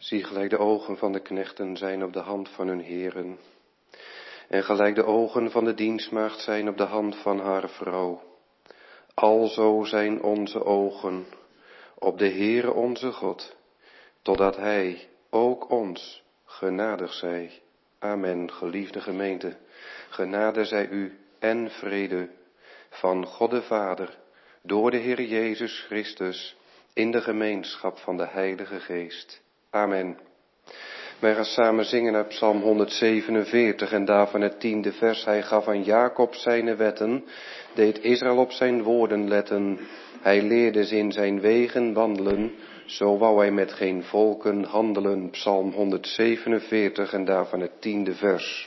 Zie gelijk de ogen van de knechten zijn op de hand van hun heren, en gelijk de ogen van de dienstmaagd zijn op de hand van haar vrouw. Alzo zijn onze ogen op de Heere onze God, totdat Hij ook ons genadig zij. Amen, geliefde gemeente. Genade zij u en vrede van God de Vader, door de Heer Jezus Christus, in de gemeenschap van de Heilige Geest. Amen. Wij gaan samen zingen uit Psalm 147 en daarvan het 10e vers. Hij gaf aan Jacob zijn wetten, deed Israël op zijn woorden letten. Hij leerde ze in zijn wegen wandelen, zo wou hij met geen volken handelen. Psalm 147 en daarvan het 10e vers.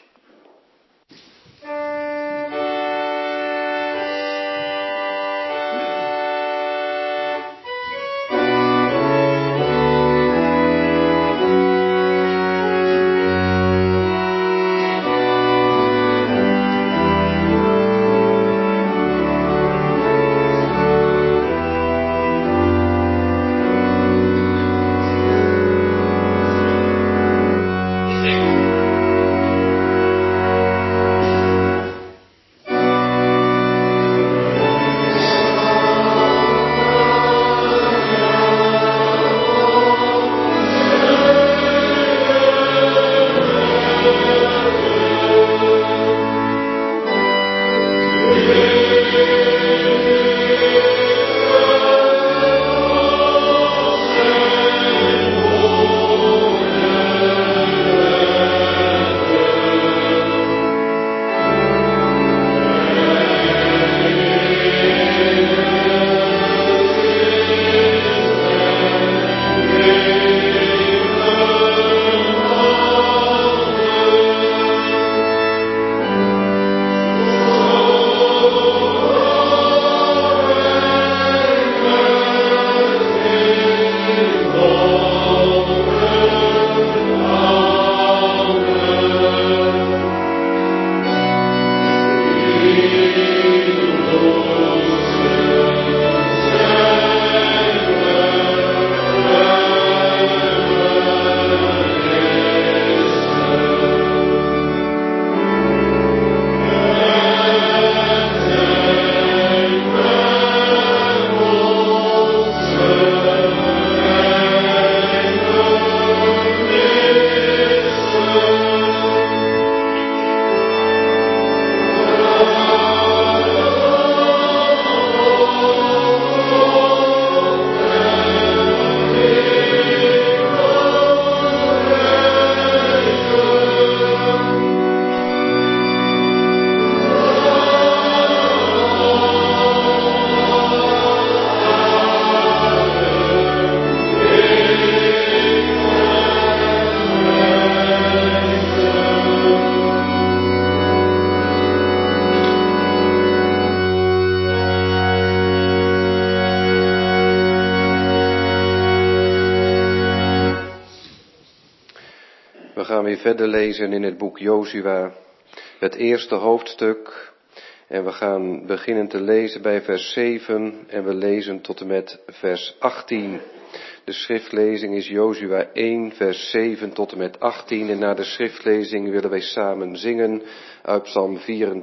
We gaan weer verder lezen in het boek Jozua, het eerste hoofdstuk. En we gaan beginnen te lezen bij vers 7 en we lezen tot en met vers 18. De schriftlezing is Jozua 1, vers 7 tot en met 18. En na de schriftlezing willen wij samen zingen uit Psalm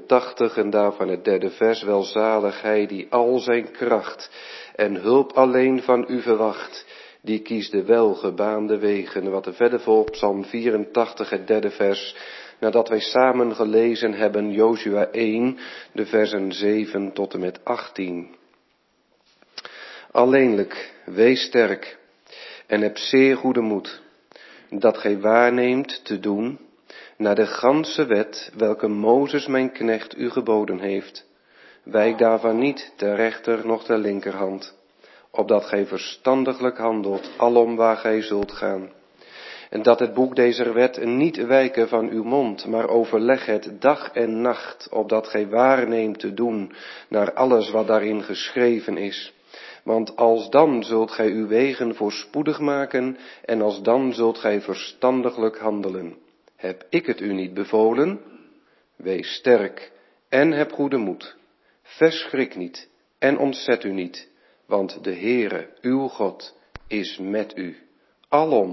84 en daarvan het 3e vers. Welzalig hij die al zijn kracht en hulp alleen van u verwacht, die kiest de welgebaande wegen. Wat er verder volgt, Psalm 84, het 3e vers. Nadat wij samen gelezen hebben Jozua 1, de versen 7 tot en met 18. Alleenlijk, wees sterk en heb zeer goede moed, dat gij waarneemt te doen naar de ganse wet, welke Mozes mijn knecht u geboden heeft. Wijk daarvan niet ter rechter noch ter linkerhand, opdat gij verstandiglijk handelt alom waar gij zult gaan. En dat het boek deze wet niet wijken van uw mond, maar overleg het dag en nacht, opdat gij waarneemt te doen naar alles wat daarin geschreven is. Want alsdan zult gij uw wegen voorspoedig maken, en alsdan zult gij verstandiglijk handelen. Heb ik het u niet bevolen? Wees sterk en heb goede moed. Verschrik niet en ontzet u niet, want de Heere, uw God, is met u, alom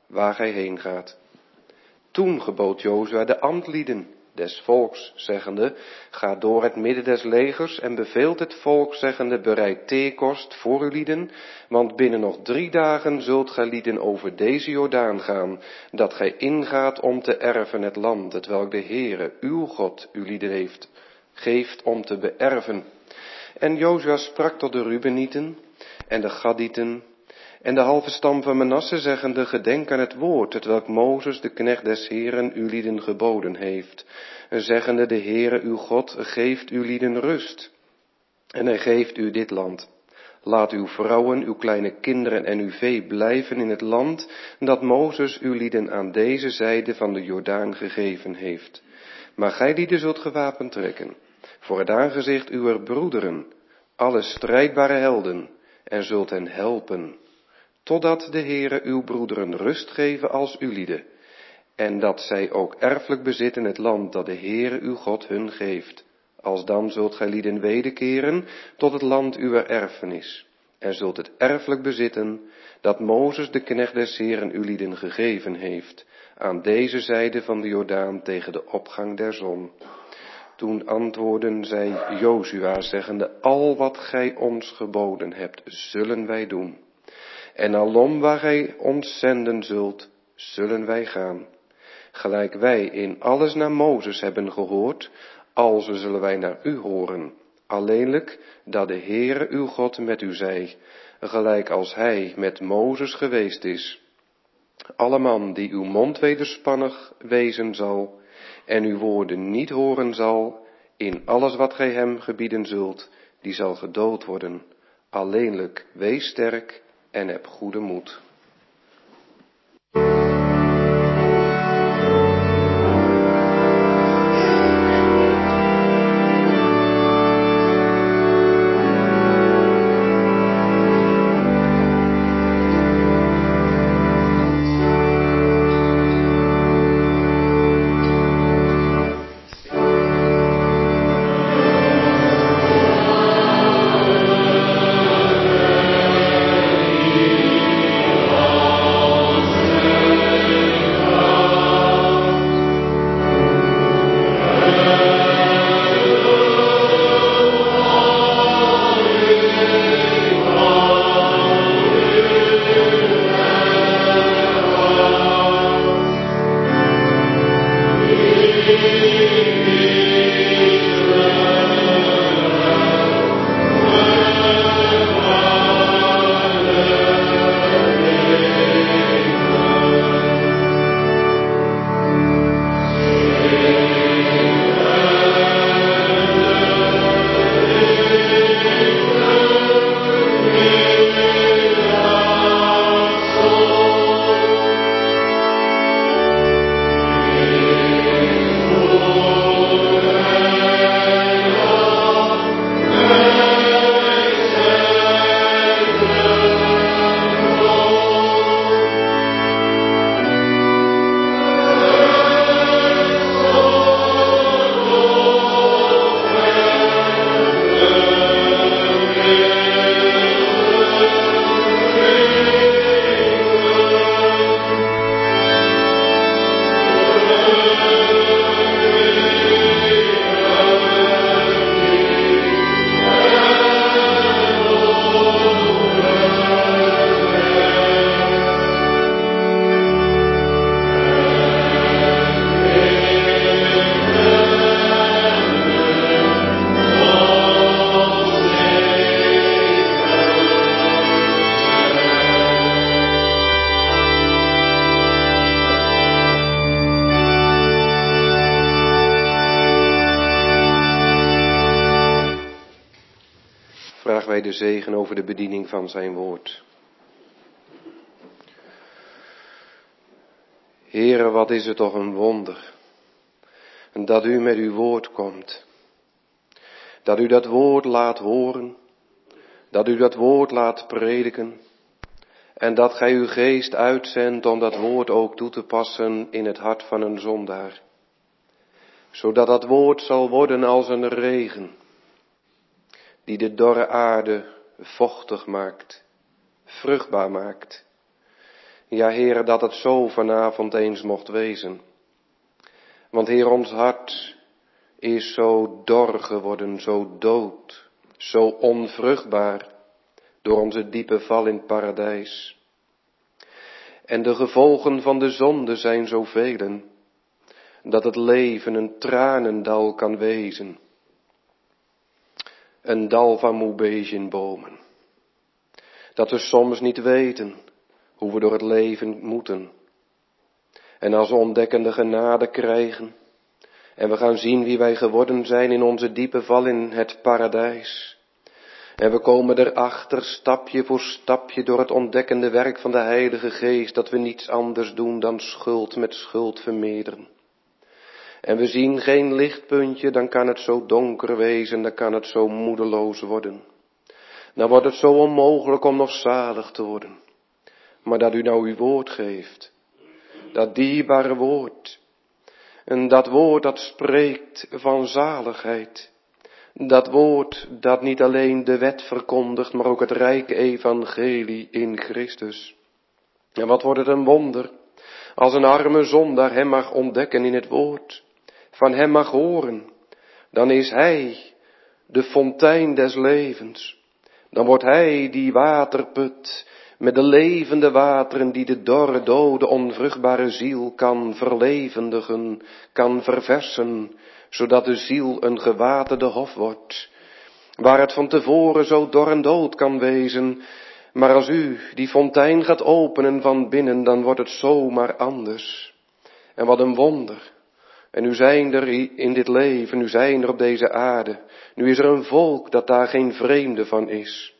waar gij heen gaat. Toen gebood Jozua de ambtlieden des volks, zeggende, ga door het midden des legers en beveelt het volk, zeggende, bereid theekost voor uw lieden, want binnen nog 3 dagen zult gij lieden over deze Jordaan gaan, dat gij ingaat om te erven het land, hetwelk de Heere, uw God, uw lieden geeft om te beërven. En Jozua sprak tot de Rubenieten en de Gadieten en de halve stam van Manasse, zeggende, gedenk aan het woord, hetwelk Mozes, de knecht des Heeren, uw lieden geboden heeft. En zeggende, de Heere, uw God, geeft uw lieden rust. En hij geeft u dit land. Laat uw vrouwen, uw kleine kinderen en uw vee blijven in het land, dat Mozes uw lieden aan deze zijde van de Jordaan gegeven heeft. Maar gij lieden zult gewapend trekken, voor het aangezicht uwer broederen, alle strijdbare helden, en zult hen helpen, totdat de Heere uw broederen rust geven als uw lieden, en dat zij ook erfelijk bezitten het land dat de Heere uw God hun geeft. Alsdan zult gij lieden wederkeren tot het land uwer erfenis, en zult het erfelijk bezitten dat Mozes, de knecht des Heeren, uw lieden gegeven heeft, aan deze zijde van de Jordaan tegen de opgang der zon. Toen antwoordden zij Jozua, zeggende, al wat gij ons geboden hebt, zullen wij doen. En alom waar gij ons zenden zult, zullen wij gaan. Gelijk wij in alles naar Mozes hebben gehoord, alzo zullen wij naar u horen. Alleenlijk dat de Heere uw God met u zij, gelijk als hij met Mozes geweest is. Alle man die uw mond wederspannig wezen zal, en uw woorden niet horen zal, in alles wat gij hem gebieden zult, die zal gedood worden. Alleenlijk wees sterk en heb goede moed. Vragen wij de zegen over de bediening van zijn woord. Heere, wat is het toch een wonder dat u met uw woord komt. Dat u dat woord laat horen, dat u dat woord laat prediken en dat gij uw geest uitzendt om dat woord ook toe te passen in het hart van een zondaar. Zodat dat woord zal worden als een regen die de dorre aarde vochtig maakt, vruchtbaar maakt. Ja, Heere, dat het zo vanavond eens mocht wezen. Want Heer, ons hart is zo dor geworden, zo dood, zo onvruchtbaar door onze diepe val in het paradijs. En de gevolgen van de zonde zijn zoveel, dat het leven een tranendal kan wezen. Een dal van moebezienbomen. Dat we soms niet weten hoe we door het leven moeten. En als we ontdekkende genade krijgen en we gaan zien wie wij geworden zijn in onze diepe val in het paradijs. En we komen erachter stapje voor stapje door het ontdekkende werk van de Heilige Geest dat we niets anders doen dan schuld met schuld vermeerderen. En we zien geen lichtpuntje, dan kan het zo donker wezen, dan kan het zo moedeloos worden. Dan wordt het zo onmogelijk om nog zalig te worden. Maar dat u nou uw woord geeft, dat dierbare woord, en dat woord dat spreekt van zaligheid. Dat woord dat niet alleen de wet verkondigt, maar ook het rijke evangelie in Christus. En wat wordt het een wonder, als een arme zondaar hem mag ontdekken in het woord, van hem mag horen, dan is hij de fontein des levens. Dan wordt hij die waterput met de levende wateren die de dorre, dode, onvruchtbare ziel kan verlevendigen, kan verversen, zodat de ziel een gewaterde hof wordt, waar het van tevoren zo dor en dood kan wezen, maar als u die fontein gaat openen van binnen, dan wordt het zomaar anders. En wat een wonder. En nu zijn er in dit leven, nu zijn er op deze aarde, nu is er een volk dat daar geen vreemde van is.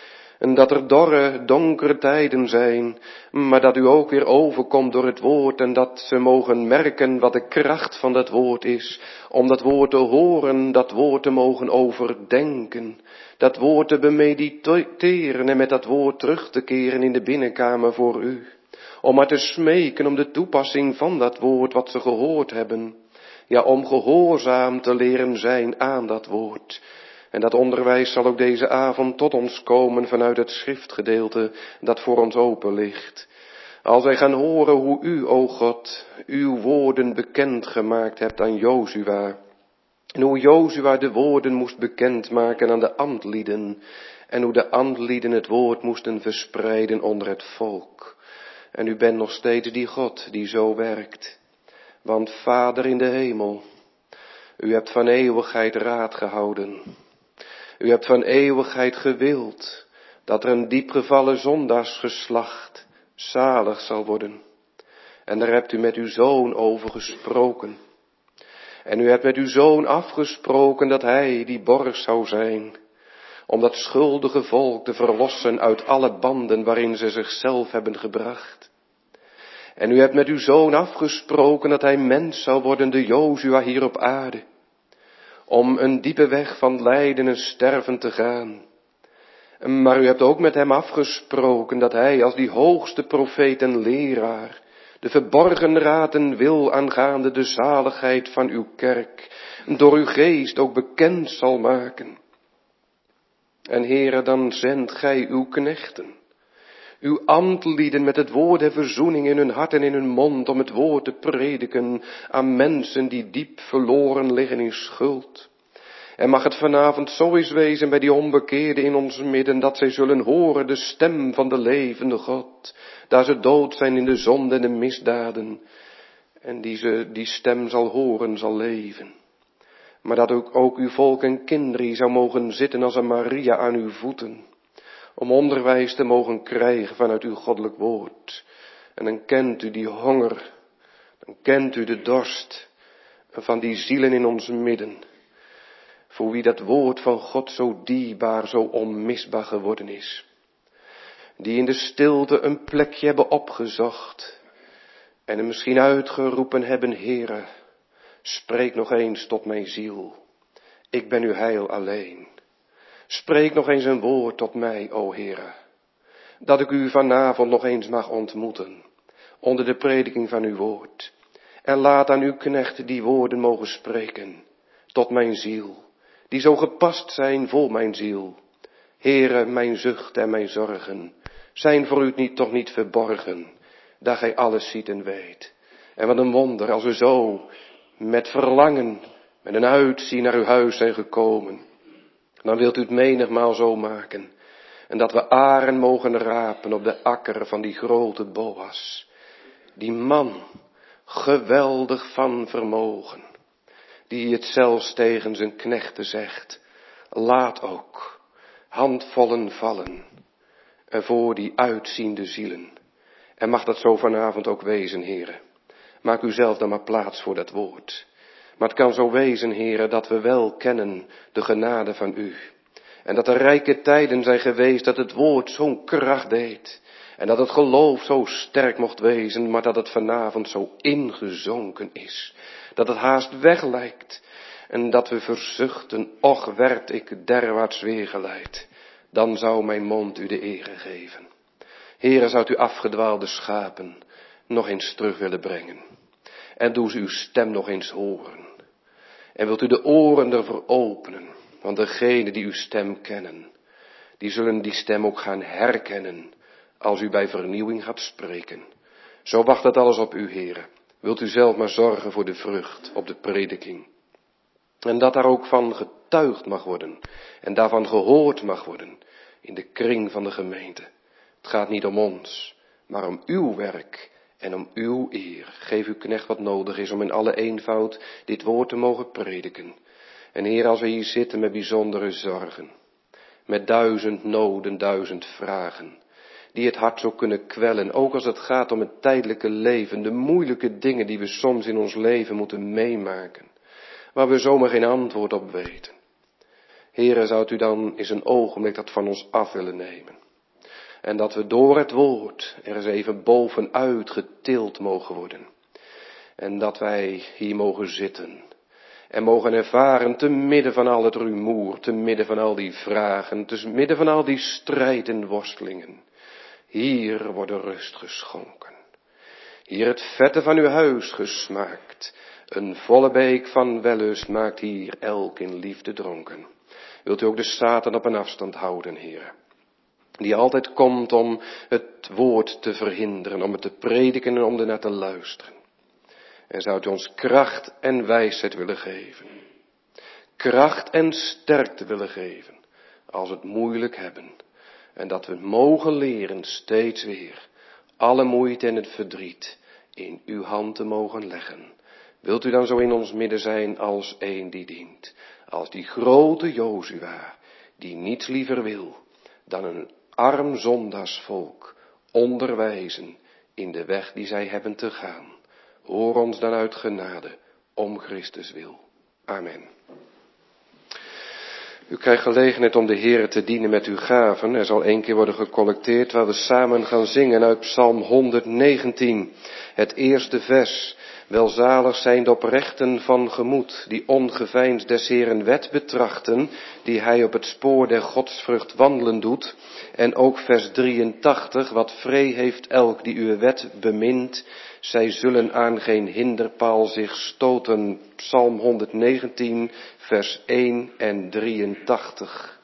En dat er dorre, donkere tijden zijn, maar dat u ook weer overkomt door het woord en dat ze mogen merken wat de kracht van dat woord is. Om dat woord te horen, dat woord te mogen overdenken, dat woord te bemediteren en met dat woord terug te keren in de binnenkamer voor u. Om maar te smeken om de toepassing van dat woord wat ze gehoord hebben. Ja, om gehoorzaam te leren zijn aan dat woord. En dat onderwijs zal ook deze avond tot ons komen vanuit het schriftgedeelte dat voor ons open ligt. Als wij gaan horen hoe u, o God, uw woorden bekendgemaakt hebt aan Jozua. En hoe Jozua de woorden moest bekendmaken aan de ambtlieden. En hoe de ambtlieden het woord moesten verspreiden onder het volk. En u bent nog steeds die God die zo werkt. Want Vader in de hemel, u hebt van eeuwigheid raad gehouden. U hebt van eeuwigheid gewild dat er een diepgevallen zondaarsgeslacht zalig zal worden. En daar hebt u met uw Zoon over gesproken. En u hebt met uw Zoon afgesproken dat hij die borg zou zijn, om dat schuldige volk te verlossen uit alle banden waarin ze zichzelf hebben gebracht. En u hebt met uw Zoon afgesproken dat hij mens zou worden, de Jozua hier op aarde. Om een diepe weg van lijden en sterven te gaan. Maar u hebt ook met hem afgesproken dat hij als die hoogste profeet en leraar de verborgen raden wil aangaande de zaligheid van uw kerk door uw geest ook bekend zal maken. En Heere, dan zendt gij uw knechten, uw ambtlieden met het woord der verzoening in hun hart en in hun mond om het woord te prediken aan mensen die diep verloren liggen in schuld. En mag het vanavond zo eens wezen bij die onbekeerden in ons midden, dat zij zullen horen de stem van de levende God, daar ze dood zijn in de zonde en de misdaden, en die stem zal horen, zal leven. Maar dat ook uw volk en kinderen zou mogen zitten als een Maria aan uw voeten, om onderwijs te mogen krijgen vanuit uw goddelijk woord. En dan kent u die honger, dan kent u de dorst van die zielen in ons midden, voor wie dat woord van God zo dierbaar, zo onmisbaar geworden is. Die in de stilte een plekje hebben opgezocht en hem misschien uitgeroepen hebben, Heere, spreek nog eens tot mijn ziel. Ik ben uw heil alleen. Spreek nog eens een woord tot mij, o Heere, dat ik u vanavond nog eens mag ontmoeten, onder de prediking van uw woord. En laat aan uw knecht die woorden mogen spreken, tot mijn ziel, die zo gepast zijn voor mijn ziel. Heere, mijn zucht en mijn zorgen zijn voor u toch niet verborgen. dat gij alles ziet en weet. En wat een wonder als we zo met verlangen, met een uitzien naar uw huis zijn gekomen. Dan wilt u het menigmaal zo maken. En dat we aren mogen rapen op de akker van die grote Boas. Die man, geweldig van vermogen. Die het zelfs tegen zijn knechten zegt. Laat ook handvollen vallen. En voor die uitziende zielen. En mag dat zo vanavond ook wezen, heren. Maak u zelf dan maar plaats voor dat woord. Maar het kan zo wezen, heren, dat we wel kennen de genade van u. En dat er rijke tijden zijn geweest dat het woord zo'n kracht deed. En dat het geloof zo sterk mocht wezen, maar dat het vanavond zo ingezonken is. Dat het haast weg lijkt. En dat we verzuchten, och werd ik derwaarts weergeleid. Dan zou mijn mond u de ere geven. Heere, zou u afgedwaalde schapen nog eens terug willen brengen. En doe ze uw stem nog eens horen. En wilt u de oren ervoor openen. Want degenen die uw stem kennen, die zullen die stem ook gaan herkennen. Als u bij vernieuwing gaat spreken. Zo wacht dat alles op u, Heere. Wilt u zelf maar zorgen voor de vrucht op de prediking. En dat daar ook van getuigd mag worden. En daarvan gehoord mag worden. In de kring van de gemeente. Het gaat niet om ons, maar om uw werk en om uw eer. Geef uw knecht wat nodig is om in alle eenvoud dit woord te mogen prediken. En Heer, als we hier zitten met bijzondere zorgen. Met 1000 noden, 1000 vragen. Die het hart zo kunnen kwellen. Ook als het gaat om het tijdelijke leven. De moeilijke dingen die we soms in ons leven moeten meemaken. Waar we zomaar geen antwoord op weten. Heere, zou u dan eens een ogenblik dat van ons af willen nemen. En dat we door het woord er eens even bovenuit getild mogen worden. En dat wij hier mogen zitten. En mogen ervaren te midden van al het rumoer, te midden van al die vragen, te midden van al die strijd en worstelingen. Hier wordt de rust geschonken. Hier het vette van uw huis gesmaakt. Een volle beek van wellust maakt hier elk in liefde dronken. Wilt u ook de Satan op een afstand houden, Heer. Die altijd komt om het woord te verhinderen, om het te prediken en om ernaar te luisteren. En zou u ons kracht en wijsheid willen geven. Kracht en sterkte willen geven. Als we het moeilijk hebben. En dat we het mogen leren steeds weer. Alle moeite en het verdriet in uw hand te mogen leggen. Wilt u dan zo in ons midden zijn als een die dient. Als die grote Jozua. Die niets liever wil dan een arm zondaarsvolk onderwijzen in de weg die zij hebben te gaan. Hoor ons dan uit genade, om Christus wil. Amen. U krijgt gelegenheid om de Heere te dienen met uw gaven. Er zal 1 keer worden gecollecteerd waar we samen gaan zingen uit Psalm 119. Het eerste vers. Welzalig zijn de oprechten van gemoed, die ongeveinsd des Heeren wet betrachten, die hij op het spoor der godsvrucht wandelen doet. En ook vers 83, wat vree heeft elk die uw wet bemint, zij zullen aan geen hinderpaal zich stoten. Psalm 119, vers 1 en 83.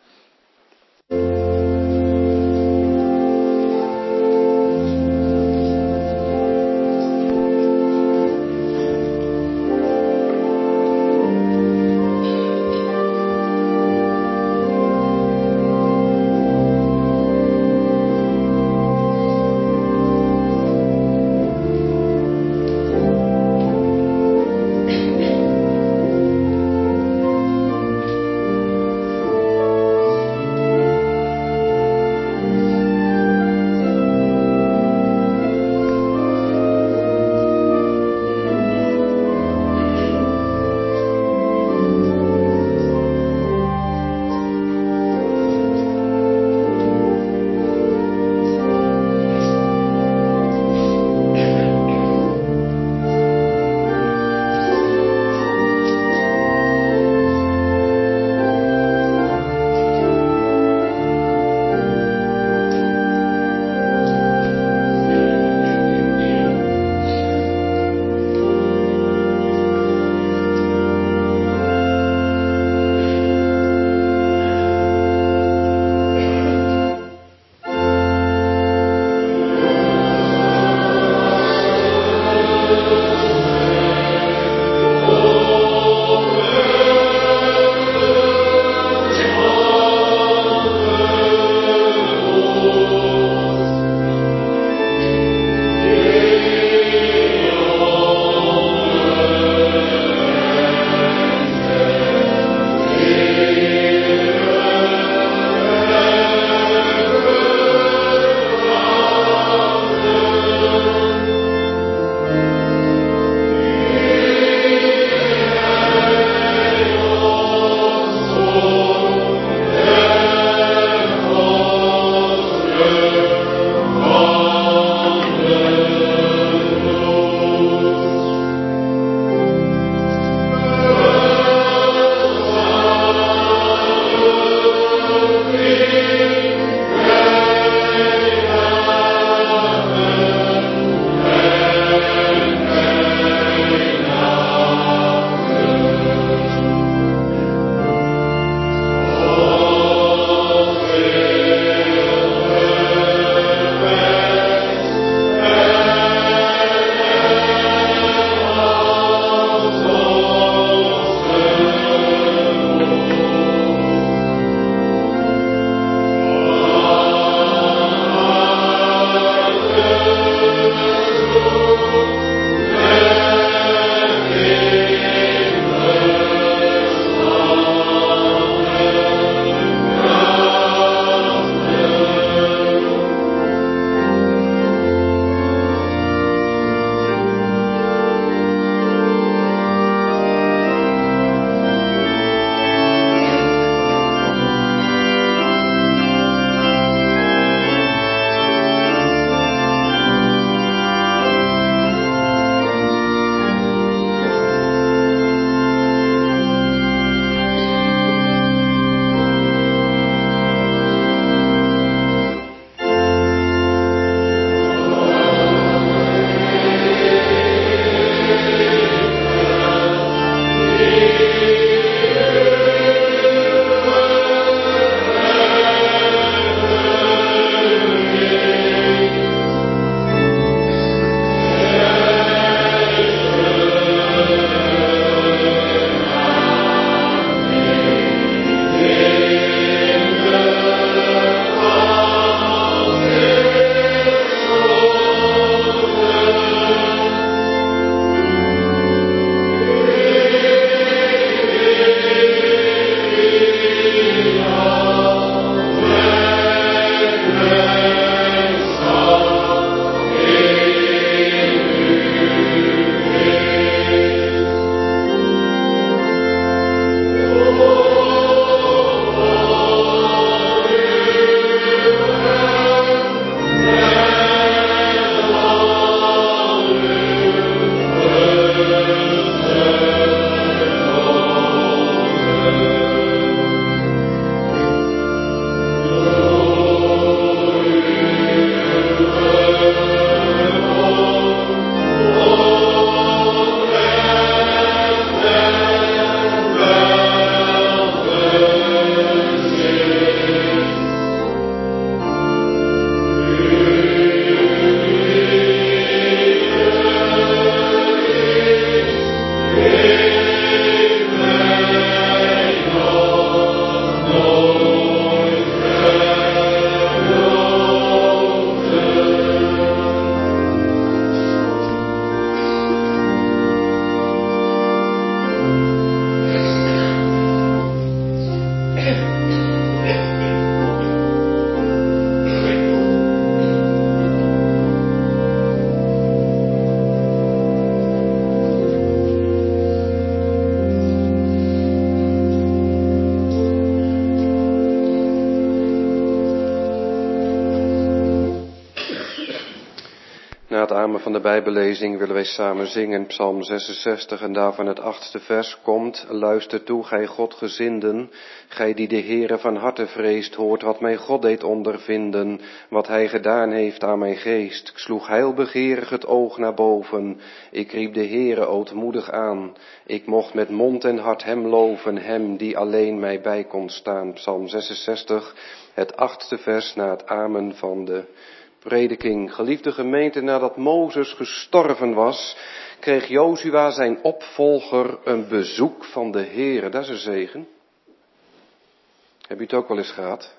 amen van de Bijbellezing willen wij samen zingen, Psalm 66 en daarvan het 8e vers komt. Luister toe, gij Godgezinden, gij die de Heere van harte vreest, hoort wat mijn God deed ondervinden, wat hij gedaan heeft aan mijn geest. Ik sloeg heilbegeerig het oog naar boven, ik riep de Heere ootmoedig aan. Ik mocht met mond en hart hem loven, hem die alleen mij bij kon staan. Psalm 66, het 8e vers na het amen van de prediking. Geliefde gemeente, nadat Mozes gestorven was, kreeg Jozua zijn opvolger een bezoek van de Heere. Dat is een zegen. Heb je het ook wel eens gehad?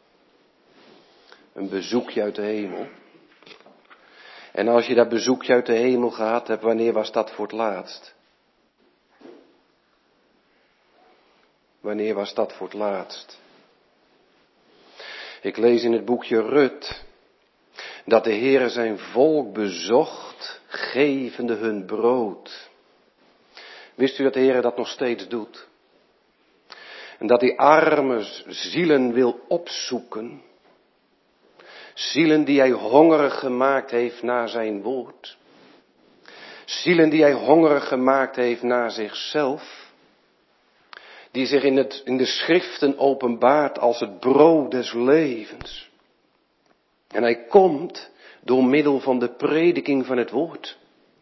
Een bezoekje uit de hemel. En als je dat bezoekje uit de hemel gehad hebt, wanneer was dat voor het laatst? Wanneer was dat voor het laatst? Ik lees in het boekje Rut dat de Heere zijn volk bezocht, gevende hun brood. Wist u dat de Heere dat nog steeds doet? En dat hij arme zielen wil opzoeken. Zielen die hij hongerig gemaakt heeft naar zijn woord. Zielen die hij hongerig gemaakt heeft naar zichzelf. Die zich in de schriften openbaart als het brood des levens. En hij komt door middel van de prediking van het woord.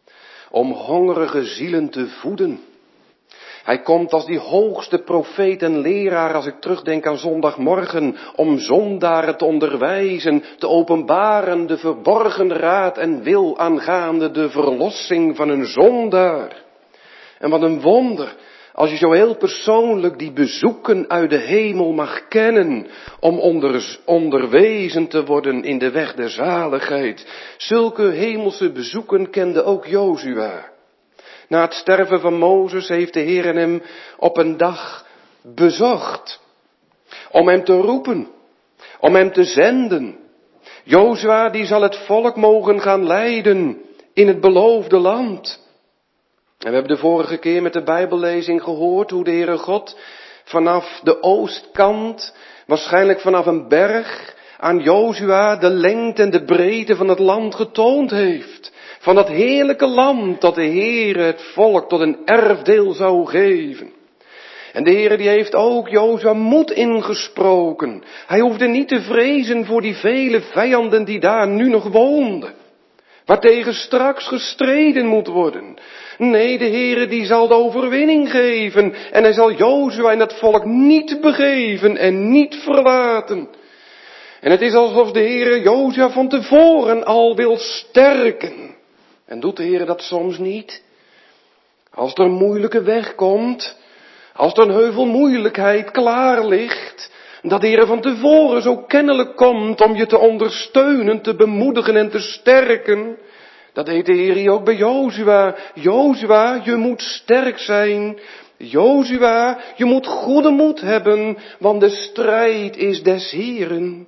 Om hongerige zielen te voeden. Hij komt als die hoogste profeet en leraar, als ik terugdenk aan zondagmorgen, om zondaren te onderwijzen, te openbaren de verborgen raad en wil aangaande de verlossing van een zondaar. En wat een wonder, als je zo heel persoonlijk die bezoeken uit de hemel mag kennen, om onderwezen te worden in de weg der zaligheid. Zulke hemelse bezoeken kende ook Jozua. Na het sterven van Mozes heeft de Heer hem op een dag bezocht. Om hem te roepen. Om hem te zenden. Jozua die zal het volk mogen gaan leiden in het beloofde land. En we hebben de vorige keer met de Bijbellezing gehoord hoe de Heere God vanaf de oostkant, waarschijnlijk vanaf een berg, aan Jozua de lengte en de breedte van het land getoond heeft. Van dat heerlijke land dat de Heere het volk tot een erfdeel zou geven. En de Heere die heeft ook Jozua moed ingesproken. Hij hoefde niet te vrezen voor die vele vijanden die daar nu nog woonden. Waartegen straks gestreden moet worden. Nee, de Heere die zal de overwinning geven. En hij zal Jozua en het volk niet begeven en niet verlaten. En het is alsof de Heere Jozua van tevoren al wil sterken. En doet de Heere dat soms niet? Als er een moeilijke weg komt, als er een heuvel moeilijkheid klaar ligt, dat de Heere van tevoren zo kennelijk komt om je te ondersteunen, te bemoedigen en te sterken. Dat deed de Heer hier ook bij Jozua. Jozua, je moet sterk zijn. Jozua, je moet goede moed hebben, want de strijd is des Heeren.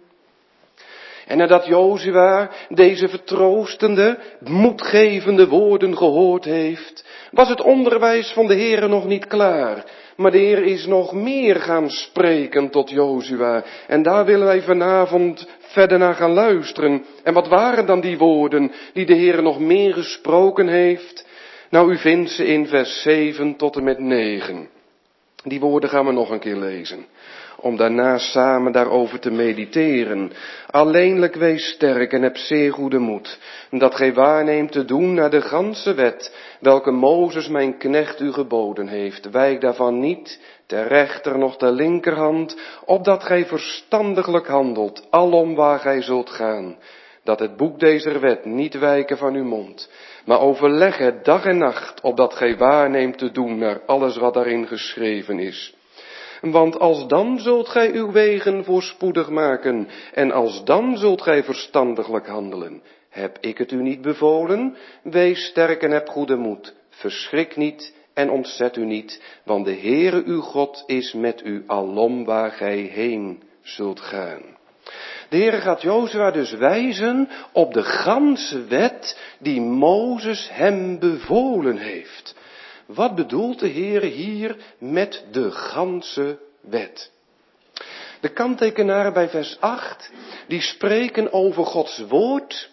En nadat Jozua deze vertroostende, moedgevende woorden gehoord heeft, was het onderwijs van de Heere nog niet klaar. Maar de Heer is nog meer gaan spreken tot Jozua. En daar willen wij vanavond verder naar gaan luisteren. En wat waren dan die woorden die de Heer nog meer gesproken heeft? Nou, u vindt ze in vers 7 tot en met 9. Die woorden gaan we nog een keer lezen. Om daarna samen daarover te mediteren. Alleenlijk wees sterk en heb zeer goede moed. Dat gij waarneemt te doen naar de ganse wet, welke Mozes mijn knecht u geboden heeft. Wijk daarvan niet, ter rechter noch ter linkerhand, opdat gij verstandiglijk handelt, alom waar gij zult gaan. Dat het boek deze wet niet wijken van uw mond, maar overleg het dag en nacht, opdat gij waarneemt te doen naar alles wat daarin geschreven is. Want alsdan zult gij uw wegen voorspoedig maken, en alsdan zult gij verstandiglijk handelen. Heb ik het u niet bevolen? Wees sterk en heb goede moed. Verschrik niet en ontzet u niet, want de Heere uw God is met u alom waar gij heen zult gaan. De Heere gaat Jozua dus wijzen op de ganse wet die Mozes hem bevolen heeft. Wat bedoelt de Heere hier met de ganse wet? De kanttekenaren bij vers 8, die spreken over Gods woord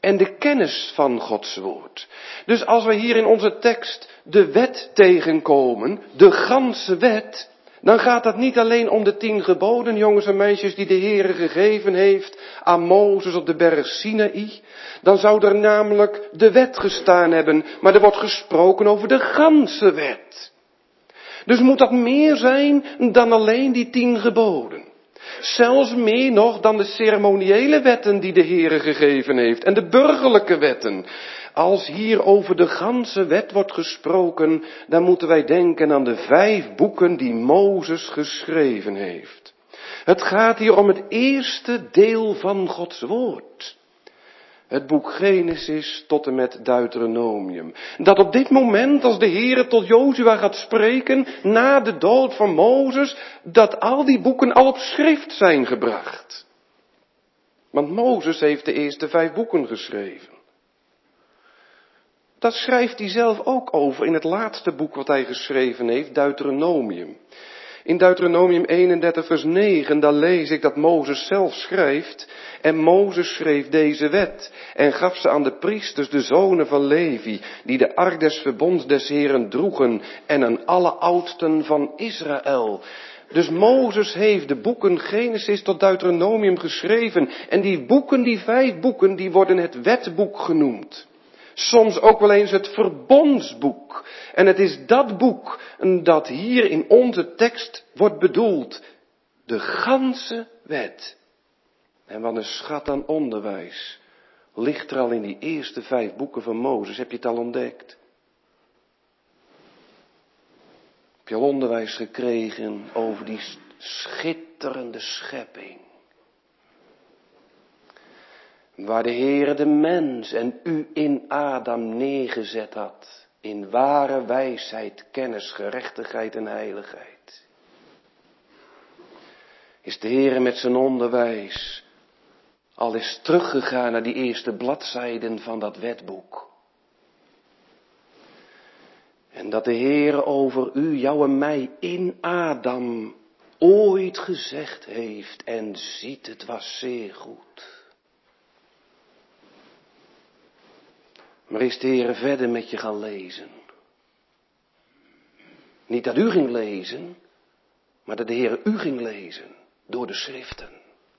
en de kennis van Gods woord. Dus als we hier in onze tekst de wet tegenkomen, de ganse wet, dan gaat het niet alleen om de 10 geboden, jongens en meisjes, die de Heere gegeven heeft aan Mozes op de berg Sinaï. Dan zou er namelijk de wet gestaan hebben, maar er wordt gesproken over de ganse wet. Dus moet dat meer zijn dan alleen die 10 geboden. Zelfs meer nog dan de ceremoniële wetten die de Heere gegeven heeft en de burgerlijke wetten. Als hier over de ganse wet wordt gesproken, dan moeten wij denken aan de 5 boeken die Mozes geschreven heeft. Het gaat hier om het eerste deel van Gods woord. Het boek Genesis tot en met Deuteronomium. Dat op dit moment, als de Heere tot Jozua gaat spreken, na de dood van Mozes, dat al die boeken al op schrift zijn gebracht. Want Mozes heeft de eerste 5 boeken geschreven. Dat schrijft hij zelf ook over in het laatste boek wat hij geschreven heeft, Deuteronomium. In Deuteronomium 31 vers 9, daar lees ik dat Mozes zelf schrijft. En Mozes schreef deze wet en gaf ze aan de priesters, de zonen van Levi, die de ark des verbonds des Heeren droegen, en aan alle oudsten van Israël. Dus Mozes heeft de boeken Genesis tot Deuteronomium geschreven. En die boeken, die 5 boeken, die worden het wetboek genoemd. Soms ook wel eens het verbondsboek. En het is dat boek dat hier in onze tekst wordt bedoeld. De ganse wet. En wat een schat aan onderwijs ligt er al in die eerste 5 boeken van Mozes. Heb je het al ontdekt? Heb je al onderwijs gekregen over die schitterende schepping? Waar de Heere de mens en u in Adam neergezet had. In ware wijsheid, kennis, gerechtigheid en heiligheid. Is de Heere met zijn onderwijs al eens teruggegaan naar die eerste bladzijden van dat wetboek. En dat de Heere over u, jou en mij in Adam ooit gezegd heeft. En ziet, het was zeer goed. Maar is de Heere verder met je gaan lezen? Niet dat u ging lezen, maar dat de Heere u ging lezen door de schriften.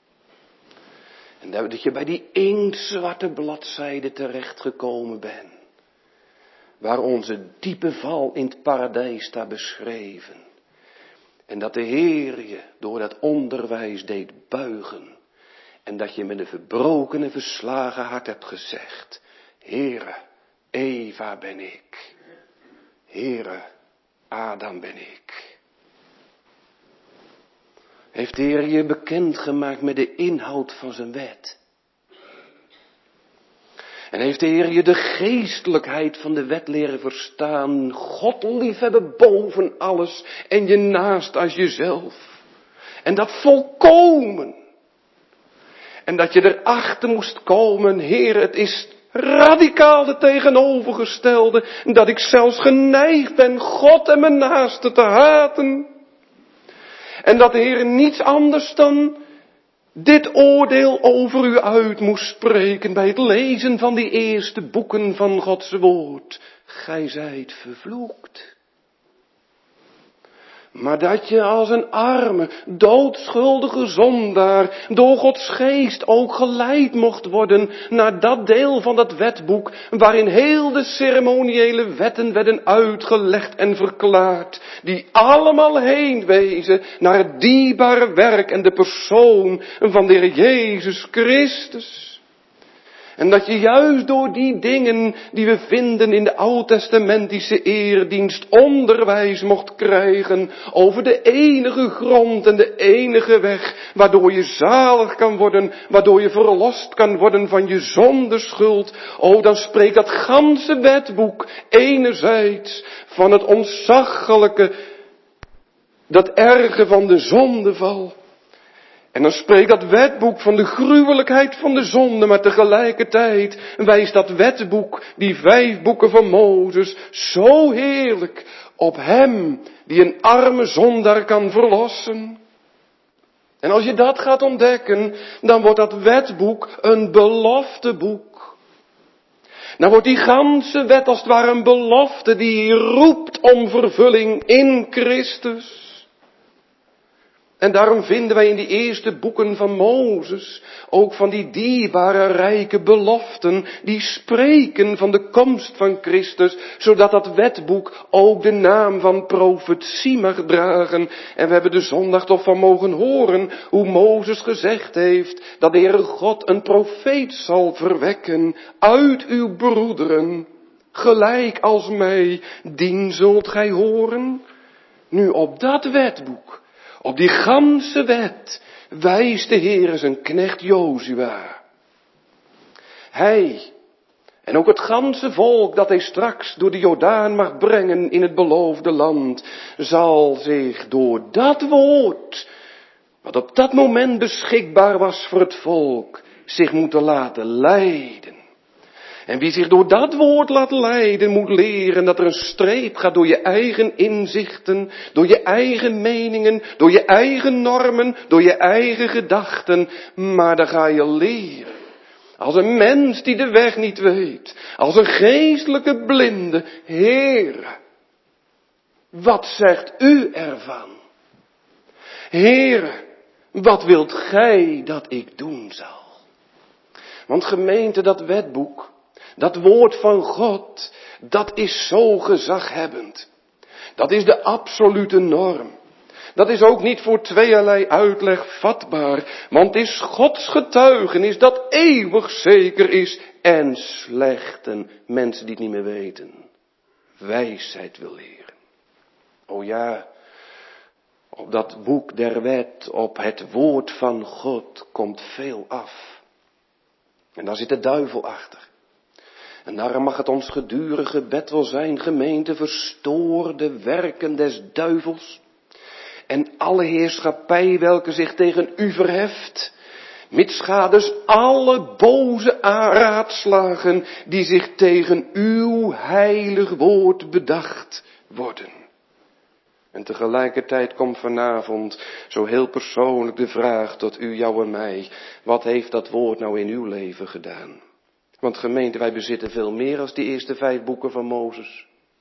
En dat je bij die inktzwarte bladzijde terechtgekomen bent. Waar onze diepe val in het paradijs staat beschreven. En dat de Heer je door dat onderwijs deed buigen. En dat je met een verbroken en verslagen hart hebt gezegd. Heere, Eva ben ik. Heere, Adam ben ik. Heeft de Heer je bekendgemaakt met de inhoud van zijn wet? En heeft de Heer je de geestelijkheid van de wet leren verstaan? God liefhebben boven alles en je naast als jezelf. En dat volkomen. En dat je erachter moest komen, Heer, het is radicaal de tegenovergestelde. Dat ik zelfs geneigd ben God en mijn naaste te haten. En dat de Heer niets anders dan dit oordeel over u uit moest spreken bij het lezen van die eerste boeken van Gods woord. Gij zijt vervloekt. Maar dat je als een arme, doodschuldige zondaar door Gods geest ook geleid mocht worden naar dat deel van dat wetboek waarin heel de ceremoniële wetten werden uitgelegd en verklaard, die allemaal heen wezen naar het dierbare werk en de persoon van de Heer Jezus Christus. En dat je juist door die dingen die we vinden in de oud-testamentische eredienst onderwijs mocht krijgen over de enige grond en de enige weg waardoor je zalig kan worden, waardoor je verlost kan worden van je zondeschuld. O, dan spreekt dat ganse wetboek enerzijds van het ontzaglijke, dat erge van de zondeval. En dan spreekt dat wetboek van de gruwelijkheid van de zonde, maar tegelijkertijd wijst dat wetboek, die 5 boeken van Mozes, zo heerlijk op hem die een arme zondaar kan verlossen. En als je dat gaat ontdekken, dan wordt dat wetboek een belofteboek. Dan wordt die ganse wet als het ware een belofte die roept om vervulling in Christus. En daarom vinden wij in die eerste boeken van Mozes ook van die dierbare rijke beloften die spreken van de komst van Christus, zodat dat wetboek ook de naam van profetie mag dragen. En we hebben de zondag toch van mogen horen hoe Mozes gezegd heeft dat de Heere God een profeet zal verwekken uit uw broederen, gelijk als mij, dien zult gij horen. Nu op dat wetboek, op die ganse wet, wijst de Heere zijn knecht Jozua. Hij en ook het ganse volk dat hij straks door de Jordaan mag brengen in het beloofde land, zal zich door dat woord, wat op dat moment beschikbaar was voor het volk, zich moeten laten leiden. En wie zich door dat woord laat leiden, moet leren dat er een streep gaat door je eigen inzichten, door je eigen meningen, door je eigen normen, door je eigen gedachten. Maar dan ga je leren. Als een mens die de weg niet weet, als een geestelijke blinde, Heere, wat zegt u ervan? Heere, wat wilt gij dat ik doen zal? Want gemeente, dat wetboek, dat woord van God, dat is zo gezaghebbend. Dat is de absolute norm. Dat is ook niet voor tweeërlei uitleg vatbaar, want het is Gods getuigenis dat eeuwig zeker is en slechten mensen die het niet meer weten, wijsheid wil leren. O ja, op dat boek der wet, op het woord van God komt veel af. En daar zit de duivel achter. En daarom mag het ons gedurige gebed wel zijn, gemeente, verstoor de werken des duivels en alle heerschappij welke zich tegen u verheft, mitsgaders alle boze raadslagen die zich tegen uw heilig woord bedacht worden. En tegelijkertijd komt vanavond zo heel persoonlijk de vraag tot u, jou en mij, wat heeft dat woord nou in uw leven gedaan? Want gemeente, wij bezitten veel meer als die eerste 5 boeken van Mozes.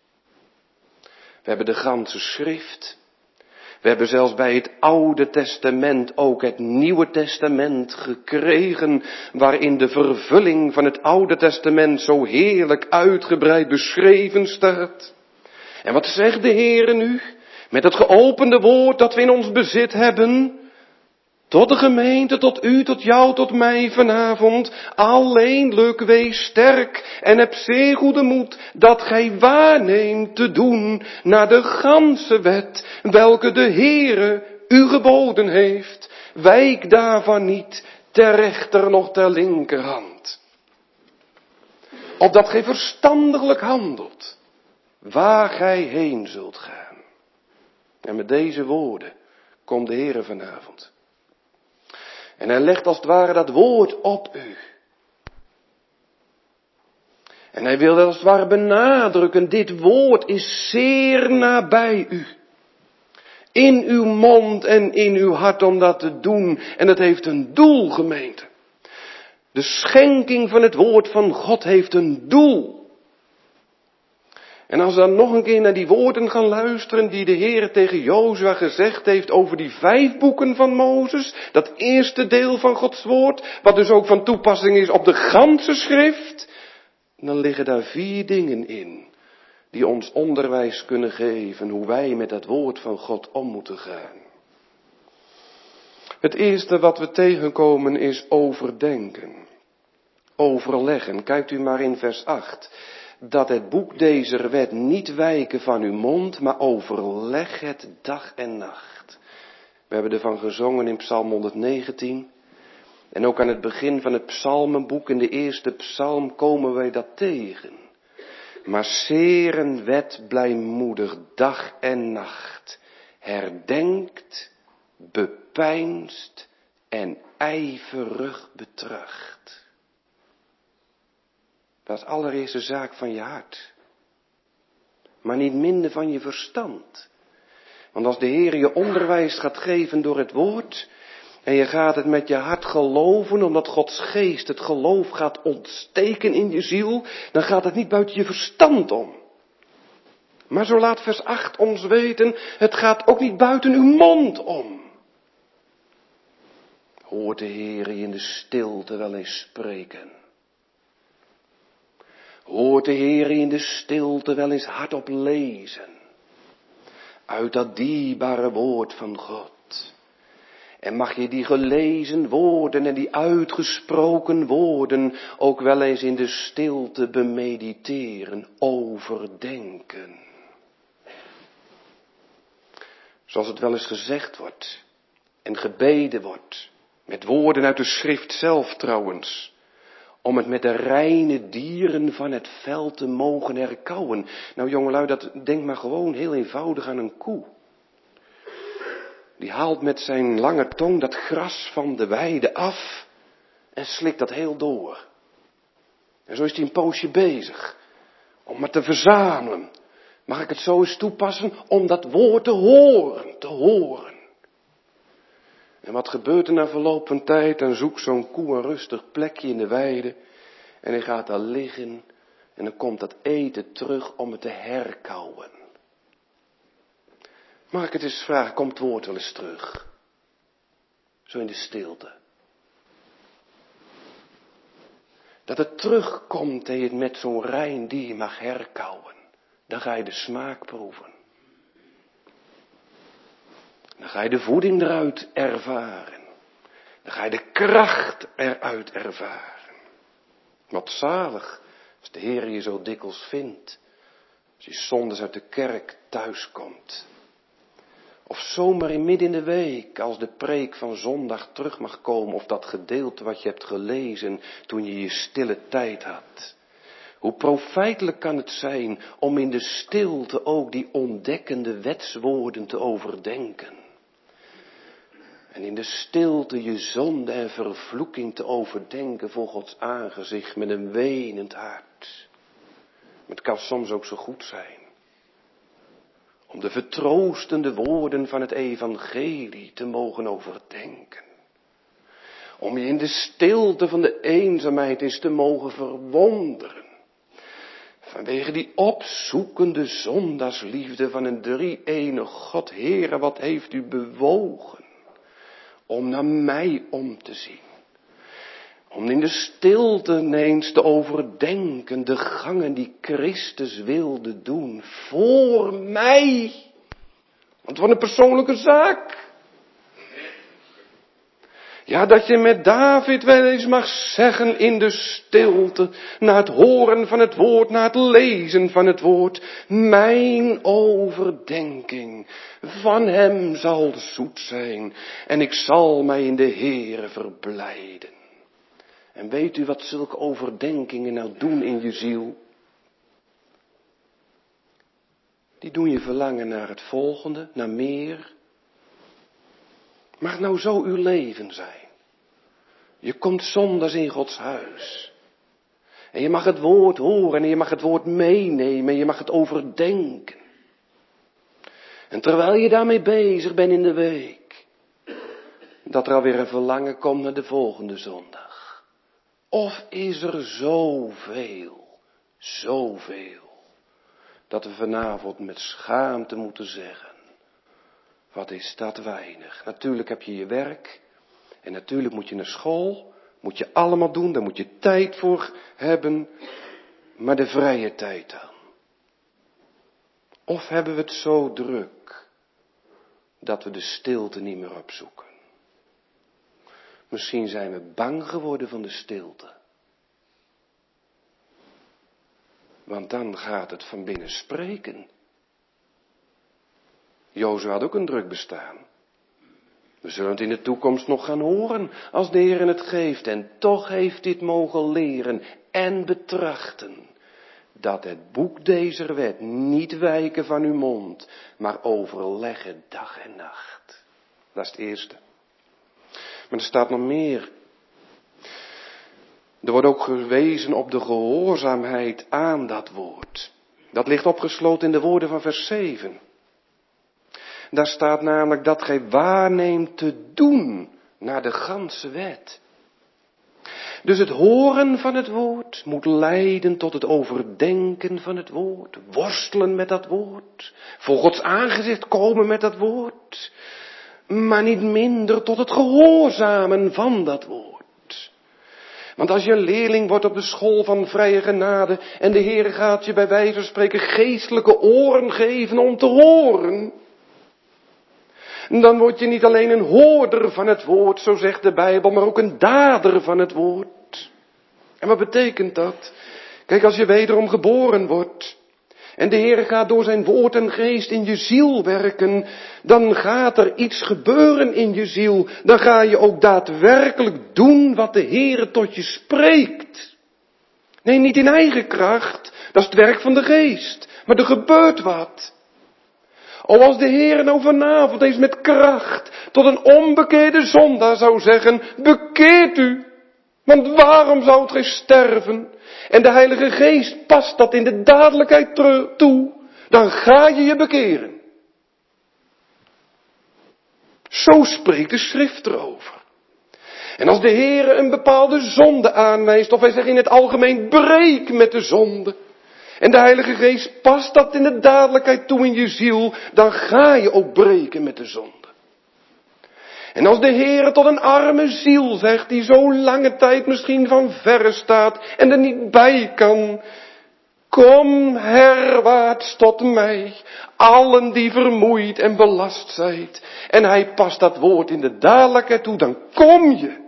We hebben de ganse schrift. We hebben zelfs bij het Oude Testament ook het Nieuwe Testament gekregen, waarin de vervulling van het Oude Testament zo heerlijk uitgebreid beschreven staat. En wat zegt de Heere nu? Met het geopende woord dat we in ons bezit hebben, tot de gemeente, tot u, tot jou, tot mij vanavond, alleenlijk wees sterk en heb zeer goede moed dat gij waarneemt te doen naar de ganse wet, welke de Heere u geboden heeft. Wijk daarvan niet ter rechter noch ter linkerhand. Opdat gij verstandiglijk handelt, waar gij heen zult gaan. En met deze woorden komt de Heere vanavond. En hij legt als het ware dat woord op u. En hij wil als het ware benadrukken, dit woord is zeer nabij u. In uw mond en in uw hart om dat te doen. En het heeft een doel, gemeente. De schenking van het woord van God heeft een doel. En als we dan nog een keer naar die woorden gaan luisteren die de Heer tegen Jozua gezegd heeft over die 5 boeken van Mozes, dat eerste deel van Gods woord, wat dus ook van toepassing is op de ganse schrift, dan liggen daar 4 dingen in die ons onderwijs kunnen geven hoe wij met dat woord van God om moeten gaan. Het eerste wat we tegenkomen is overdenken, overleggen. Kijkt u maar in vers 8. Dat het boek deze wet niet wijken van uw mond, maar overleg het dag en nacht. We hebben ervan gezongen in Psalm 119. En ook aan het begin van het psalmenboek, in de eerste psalm, komen wij dat tegen. Maar zeer een wet blijmoedig dag en nacht. Herdenkt, bepeinst en ijverig betracht. Dat is allereerst de zaak van je hart. Maar niet minder van je verstand. Want als de Heer je onderwijs gaat geven door het woord, en je gaat het met je hart geloven, omdat Gods geest het geloof gaat ontsteken in je ziel, dan gaat het niet buiten je verstand om. Maar zo laat vers 8 ons weten, het gaat ook niet buiten uw mond om. Hoort de Heer je in de stilte wel eens spreken? Hoort de Heer in de stilte wel eens hardop lezen? Uit dat dierbare woord van God. En mag je die gelezen woorden en die uitgesproken woorden ook wel eens in de stilte bemediteren, overdenken. Zoals het wel eens gezegd wordt en gebeden wordt, met woorden uit de schrift zelf trouwens, om het met de reine dieren van het veld te mogen herkauwen. Nou jongelui, denk maar gewoon heel eenvoudig aan een koe. Die haalt met zijn lange tong dat gras van de weide af en slikt dat heel door. En zo is hij een poosje bezig om maar te verzamelen. Mag ik het zo eens toepassen? Om dat woord te horen. En wat gebeurt er na verloop van tijd? Dan zoekt zo'n koe een rustig plekje in de weide. En hij gaat daar liggen. En dan komt dat eten terug om het te herkauwen. Mag ik het eens vragen, komt het woord wel eens terug? Zo in de stilte. Dat het terugkomt en je het met zo'n rein dier mag herkauwen. Dan ga je de smaak proeven. Dan ga je de voeding eruit ervaren. Dan ga je de kracht eruit ervaren. Wat zalig als de Heer je zo dikwijls vindt. Als je zondags uit de kerk thuiskomt. Of zomaar in midden in de week, als de preek van zondag terug mag komen. Of dat gedeelte wat je hebt gelezen toen je je stille tijd had. Hoe profijtelijk kan het zijn om in de stilte ook die ontdekkende wetswoorden te overdenken. En in de stilte je zonde en vervloeking te overdenken voor Gods aangezicht met een wenend hart. Maar het kan soms ook zo goed zijn. Om de vertroostende woorden van het evangelie te mogen overdenken. Om je in de stilte van de eenzaamheid eens te mogen verwonderen. Vanwege die opzoekende zondaarsliefde van een drie-enige God. Heere, wat heeft u bewogen om naar mij om te zien. Om in de stilte ineens te overdenken de gangen die Christus wilde doen voor mij. Want wat een persoonlijke zaak. Ja, dat je met David wel eens mag zeggen in de stilte, na het horen van het woord, na het lezen van het woord, mijn overdenking van hem zal zoet zijn en ik zal mij in de Heere verblijden. En weet u wat zulke overdenkingen nou doen in je ziel? Die doen je verlangen naar het volgende, naar meer. Mag nou zo uw leven zijn. Je komt zondags in Gods huis. En je mag het woord horen en je mag het woord meenemen en je mag het overdenken. En terwijl je daarmee bezig bent in de week, dat er alweer een verlangen komt naar de volgende zondag. Of is er zoveel, dat we vanavond met schaamte moeten zeggen, wat is dat weinig. Natuurlijk heb je je werk en natuurlijk moet je naar school, moet je allemaal doen, daar moet je tijd voor hebben, maar de vrije tijd dan. Of hebben we het zo druk, dat we de stilte niet meer opzoeken. Misschien zijn we bang geworden van de stilte. Want dan gaat het van binnen spreken. Jozua had ook een druk bestaan. We zullen het in de toekomst nog gaan horen als de Heer het geeft. En toch heeft dit mogen leren en betrachten. Dat het boek deze wet niet wijken van uw mond, maar overleggen dag en nacht. Dat is het eerste. Maar er staat nog meer. Er wordt ook gewezen op de gehoorzaamheid aan dat woord. Dat ligt opgesloten in de woorden van vers 7. Daar staat namelijk dat gij waarneemt te doen naar de ganse wet. Dus het horen van het woord moet leiden tot het overdenken van het woord. Worstelen met dat woord. Voor Gods aangezicht komen met dat woord. Maar niet minder tot het gehoorzamen van dat woord. Want als je een leerling wordt op de school van vrije genade en de Heer gaat je bij wijze van spreken geestelijke oren geven om te horen. Dan word je niet alleen een hoorder van het woord, zo zegt de Bijbel, maar ook een dader van het woord. En wat betekent dat? Kijk, als je wederom geboren wordt en de Heer gaat door zijn woord en geest in je ziel werken, dan gaat er iets gebeuren in je ziel. Dan ga je ook daadwerkelijk doen wat de Heer tot je spreekt. Nee, niet in eigen kracht, dat is het werk van de geest, maar er gebeurt wat. Als de Heer nou vanavond eens met kracht tot een onbekeerde zondaar zou zeggen, bekeert u, want waarom zou gij sterven? En de Heilige Geest past dat in de dadelijkheid toe, dan ga je je bekeren. Zo spreekt de Schrift erover. En als de Heer een bepaalde zonde aanwijst, of hij zegt in het algemeen, breek met de zonde. En de Heilige Geest past dat in de dadelijkheid toe in je ziel, dan ga je ook breken met de zonde. En als de Heer tot een arme ziel zegt, die zo lange tijd misschien van verre staat en er niet bij kan, kom herwaarts tot mij, allen die vermoeid en belast zijt. En hij past dat woord in de dadelijkheid toe, dan kom je.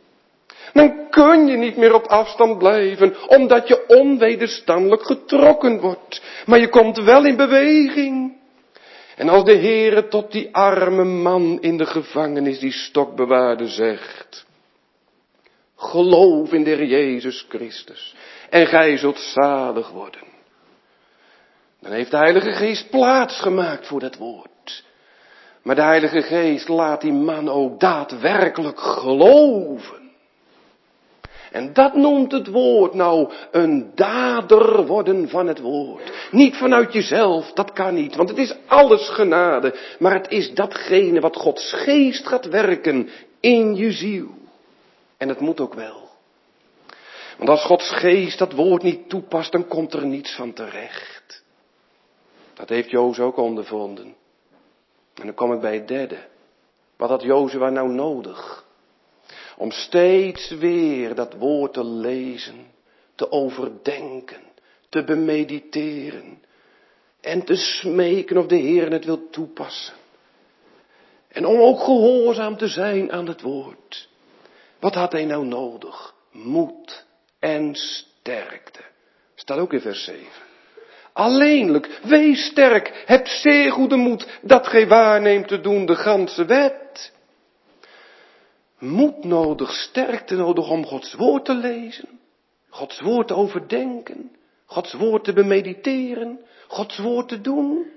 Dan kun je niet meer op afstand blijven, omdat je onwederstandelijk getrokken wordt. Maar je komt wel in beweging. En als de Heere tot die arme man in de gevangenis, die stokbewaarde, zegt, geloof in de Heer Jezus Christus en gij zult zalig worden. Dan heeft de Heilige Geest plaats gemaakt voor dat woord. Maar de Heilige Geest laat die man ook daadwerkelijk geloven. En dat noemt het woord nou een dader worden van het woord. Niet vanuit jezelf, dat kan niet, want het is alles genade. Maar het is datgene wat Gods geest gaat werken in je ziel. En het moet ook wel. Want als Gods geest dat woord niet toepast, dan komt er niets van terecht. Dat heeft Jozua ook ondervonden. En dan kom ik bij het derde. Wat had Jozua nou nodig? Om steeds weer dat woord te lezen, te overdenken, te bemediteren en te smeken of de Heer het wil toepassen. En om ook gehoorzaam te zijn aan het woord. Wat had hij nou nodig? Moed en sterkte. Staat ook in vers 7. Alleenlijk, wees sterk, heb zeer goede moed, dat gij waarneemt te doen de ganse wet. Moed nodig, sterkte nodig om Gods woord te lezen, Gods woord te overdenken, Gods woord te bemediteren, Gods woord te doen.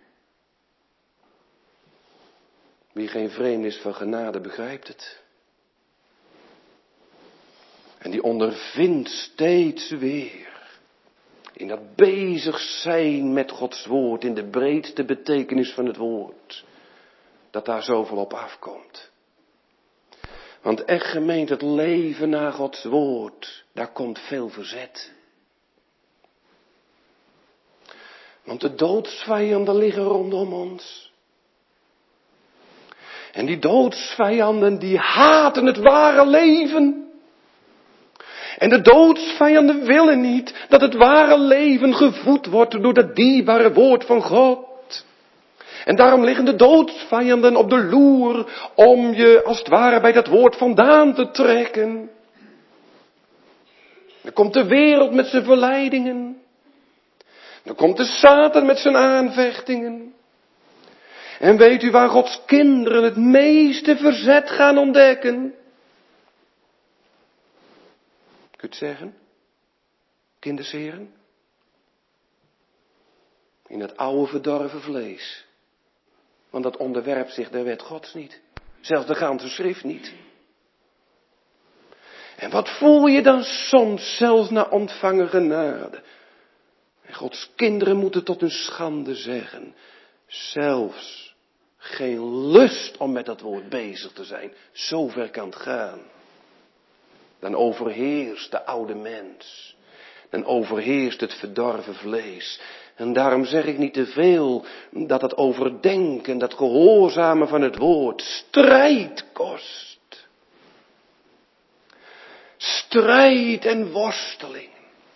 Wie geen vreemd is van genade begrijpt het. En die ondervindt steeds weer in dat bezig zijn met Gods woord, in de breedste betekenis van het woord, dat daar zoveel op afkomt. Want echt gemeente, het leven naar Gods woord, daar komt veel verzet. Want de doodsvijanden liggen rondom ons. En die doodsvijanden, die haten het ware leven. En de doodsvijanden willen niet dat het ware leven gevoed wordt door dat dierbare woord van God. En daarom liggen de doodsvijanden op de loer om je als het ware bij dat woord vandaan te trekken. Dan komt de wereld met zijn verleidingen. Dan komt de Satan met zijn aanvechtingen. En weet u waar Gods kinderen het meeste verzet gaan ontdekken? Kun je het zeggen? Kindersheren? In het oude verdorven vlees. Want dat onderwerpt zich der wet Gods niet. Zelfs de ganse schrift niet. En wat voel je dan soms zelfs na ontvangen genade? En Gods kinderen moeten tot hun schande zeggen. Zelfs geen lust om met dat woord bezig te zijn. Zo ver kan het gaan. Dan overheerst de oude mens. Dan overheerst het verdorven vlees. En daarom zeg ik niet te veel dat het overdenken, dat gehoorzamen van het woord strijd kost. Strijd en worsteling.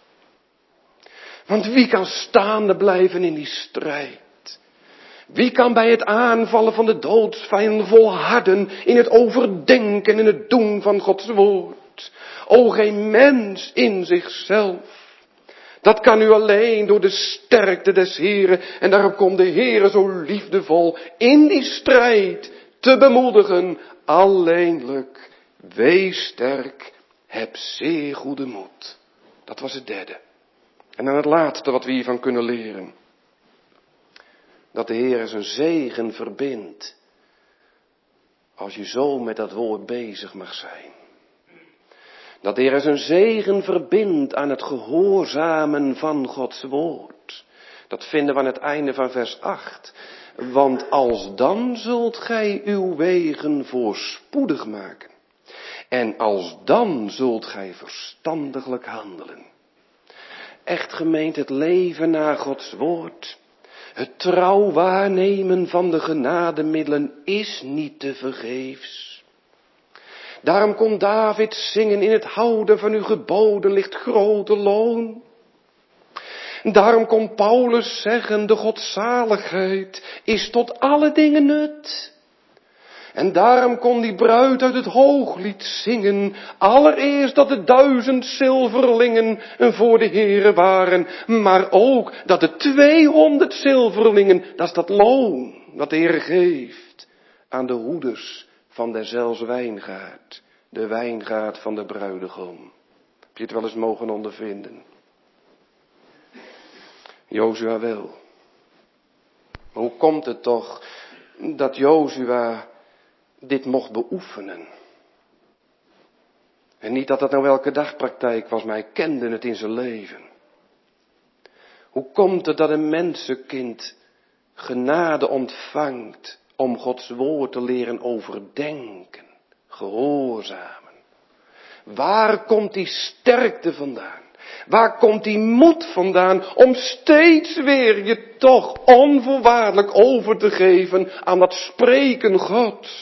Want wie kan staande blijven in die strijd? Wie kan bij het aanvallen van de doodsvijand volharden in het overdenken en het doen van Gods woord? O, geen mens in zichzelf. Dat kan u alleen door de sterkte des Heren. En daarom komt de Heere zo liefdevol in die strijd te bemoedigen. Alleenlijk, wees sterk, heb zeer goede moed. Dat was het derde. En dan het laatste wat we hiervan kunnen leren. Dat de Heer zijn zegen verbindt. Als je zo met dat woord bezig mag zijn. Dat de Heer zijn zegen verbindt aan het gehoorzamen van Gods woord. Dat vinden we aan het einde van vers 8. Want alsdan zult gij uw wegen voorspoedig maken. En alsdan zult gij verstandiglijk handelen. Echt gemeend, het leven naar Gods woord. Het trouw waarnemen van de genademiddelen is niet te vergeefs. Daarom kon David zingen, in het houden van uw geboden ligt grote loon. Daarom kon Paulus zeggen, de godzaligheid is tot alle dingen nut. En daarom kon die bruid uit het hooglied zingen, allereerst dat de 1000 zilverlingen voor de Heere waren, maar ook dat de 200 zilverlingen, dat is dat loon dat de Heer geeft aan de hoeders van deszelfs wijngaard, de wijngaard van de bruidegom. Heb je het wel eens mogen ondervinden? Jozua wel. Maar hoe komt het toch dat Jozua dit mocht beoefenen? En niet dat dat nou elke dag praktijk was, maar hij kende het in zijn leven. Hoe komt het dat een mensenkind genade ontvangt om Gods woord te leren overdenken, gehoorzamen? Waar komt die sterkte vandaan? Waar komt die moed vandaan om steeds weer je toch onvoorwaardelijk over te geven aan dat spreken Gods?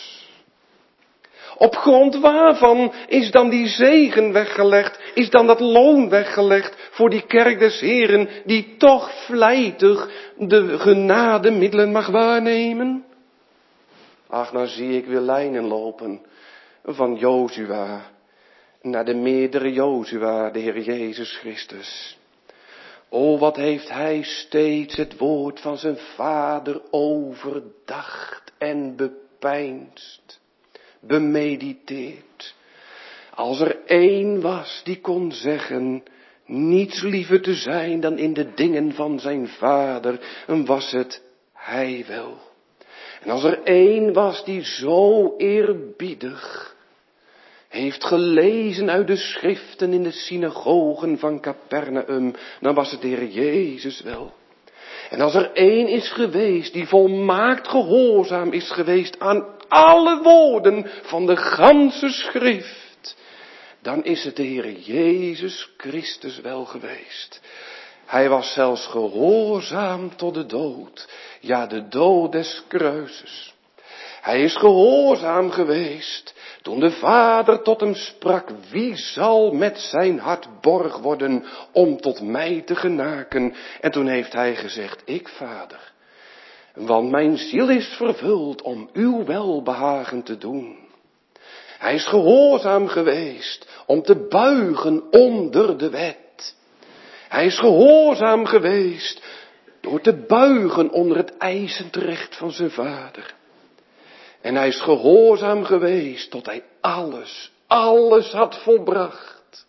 Op grond waarvan is dan die zegen weggelegd, is dan dat loon weggelegd voor die kerk des Heren die toch vlijtig de genademiddelen mag waarnemen? Ach, nou zie ik weer lijnen lopen van Jozua naar de meerdere Jozua, de Heer Jezus Christus. O, wat heeft hij steeds het woord van zijn vader overdacht en bepeinsd, bemediteerd. Als er één was die kon zeggen, niets liever te zijn dan in de dingen van zijn vader, dan was het hij wel. En als er één was die zo eerbiedig heeft gelezen uit de schriften in de synagogen van Capernaum, dan was het de Heer Jezus wel. En als er één is geweest die volmaakt gehoorzaam is geweest aan alle woorden van de ganse schrift, dan is het de Heer Jezus Christus wel geweest. Hij was zelfs gehoorzaam tot de dood, ja, de dood des kruises. Hij is gehoorzaam geweest toen de Vader tot hem sprak, wie zal met zijn hart borg worden om tot mij te genaken? En toen heeft hij gezegd, ik Vader, want mijn ziel is vervuld om uw welbehagen te doen. Hij is gehoorzaam geweest om te buigen onder de wet. Hij is gehoorzaam geweest door te buigen onder het eisend recht van zijn Vader. En hij is gehoorzaam geweest tot hij alles had volbracht.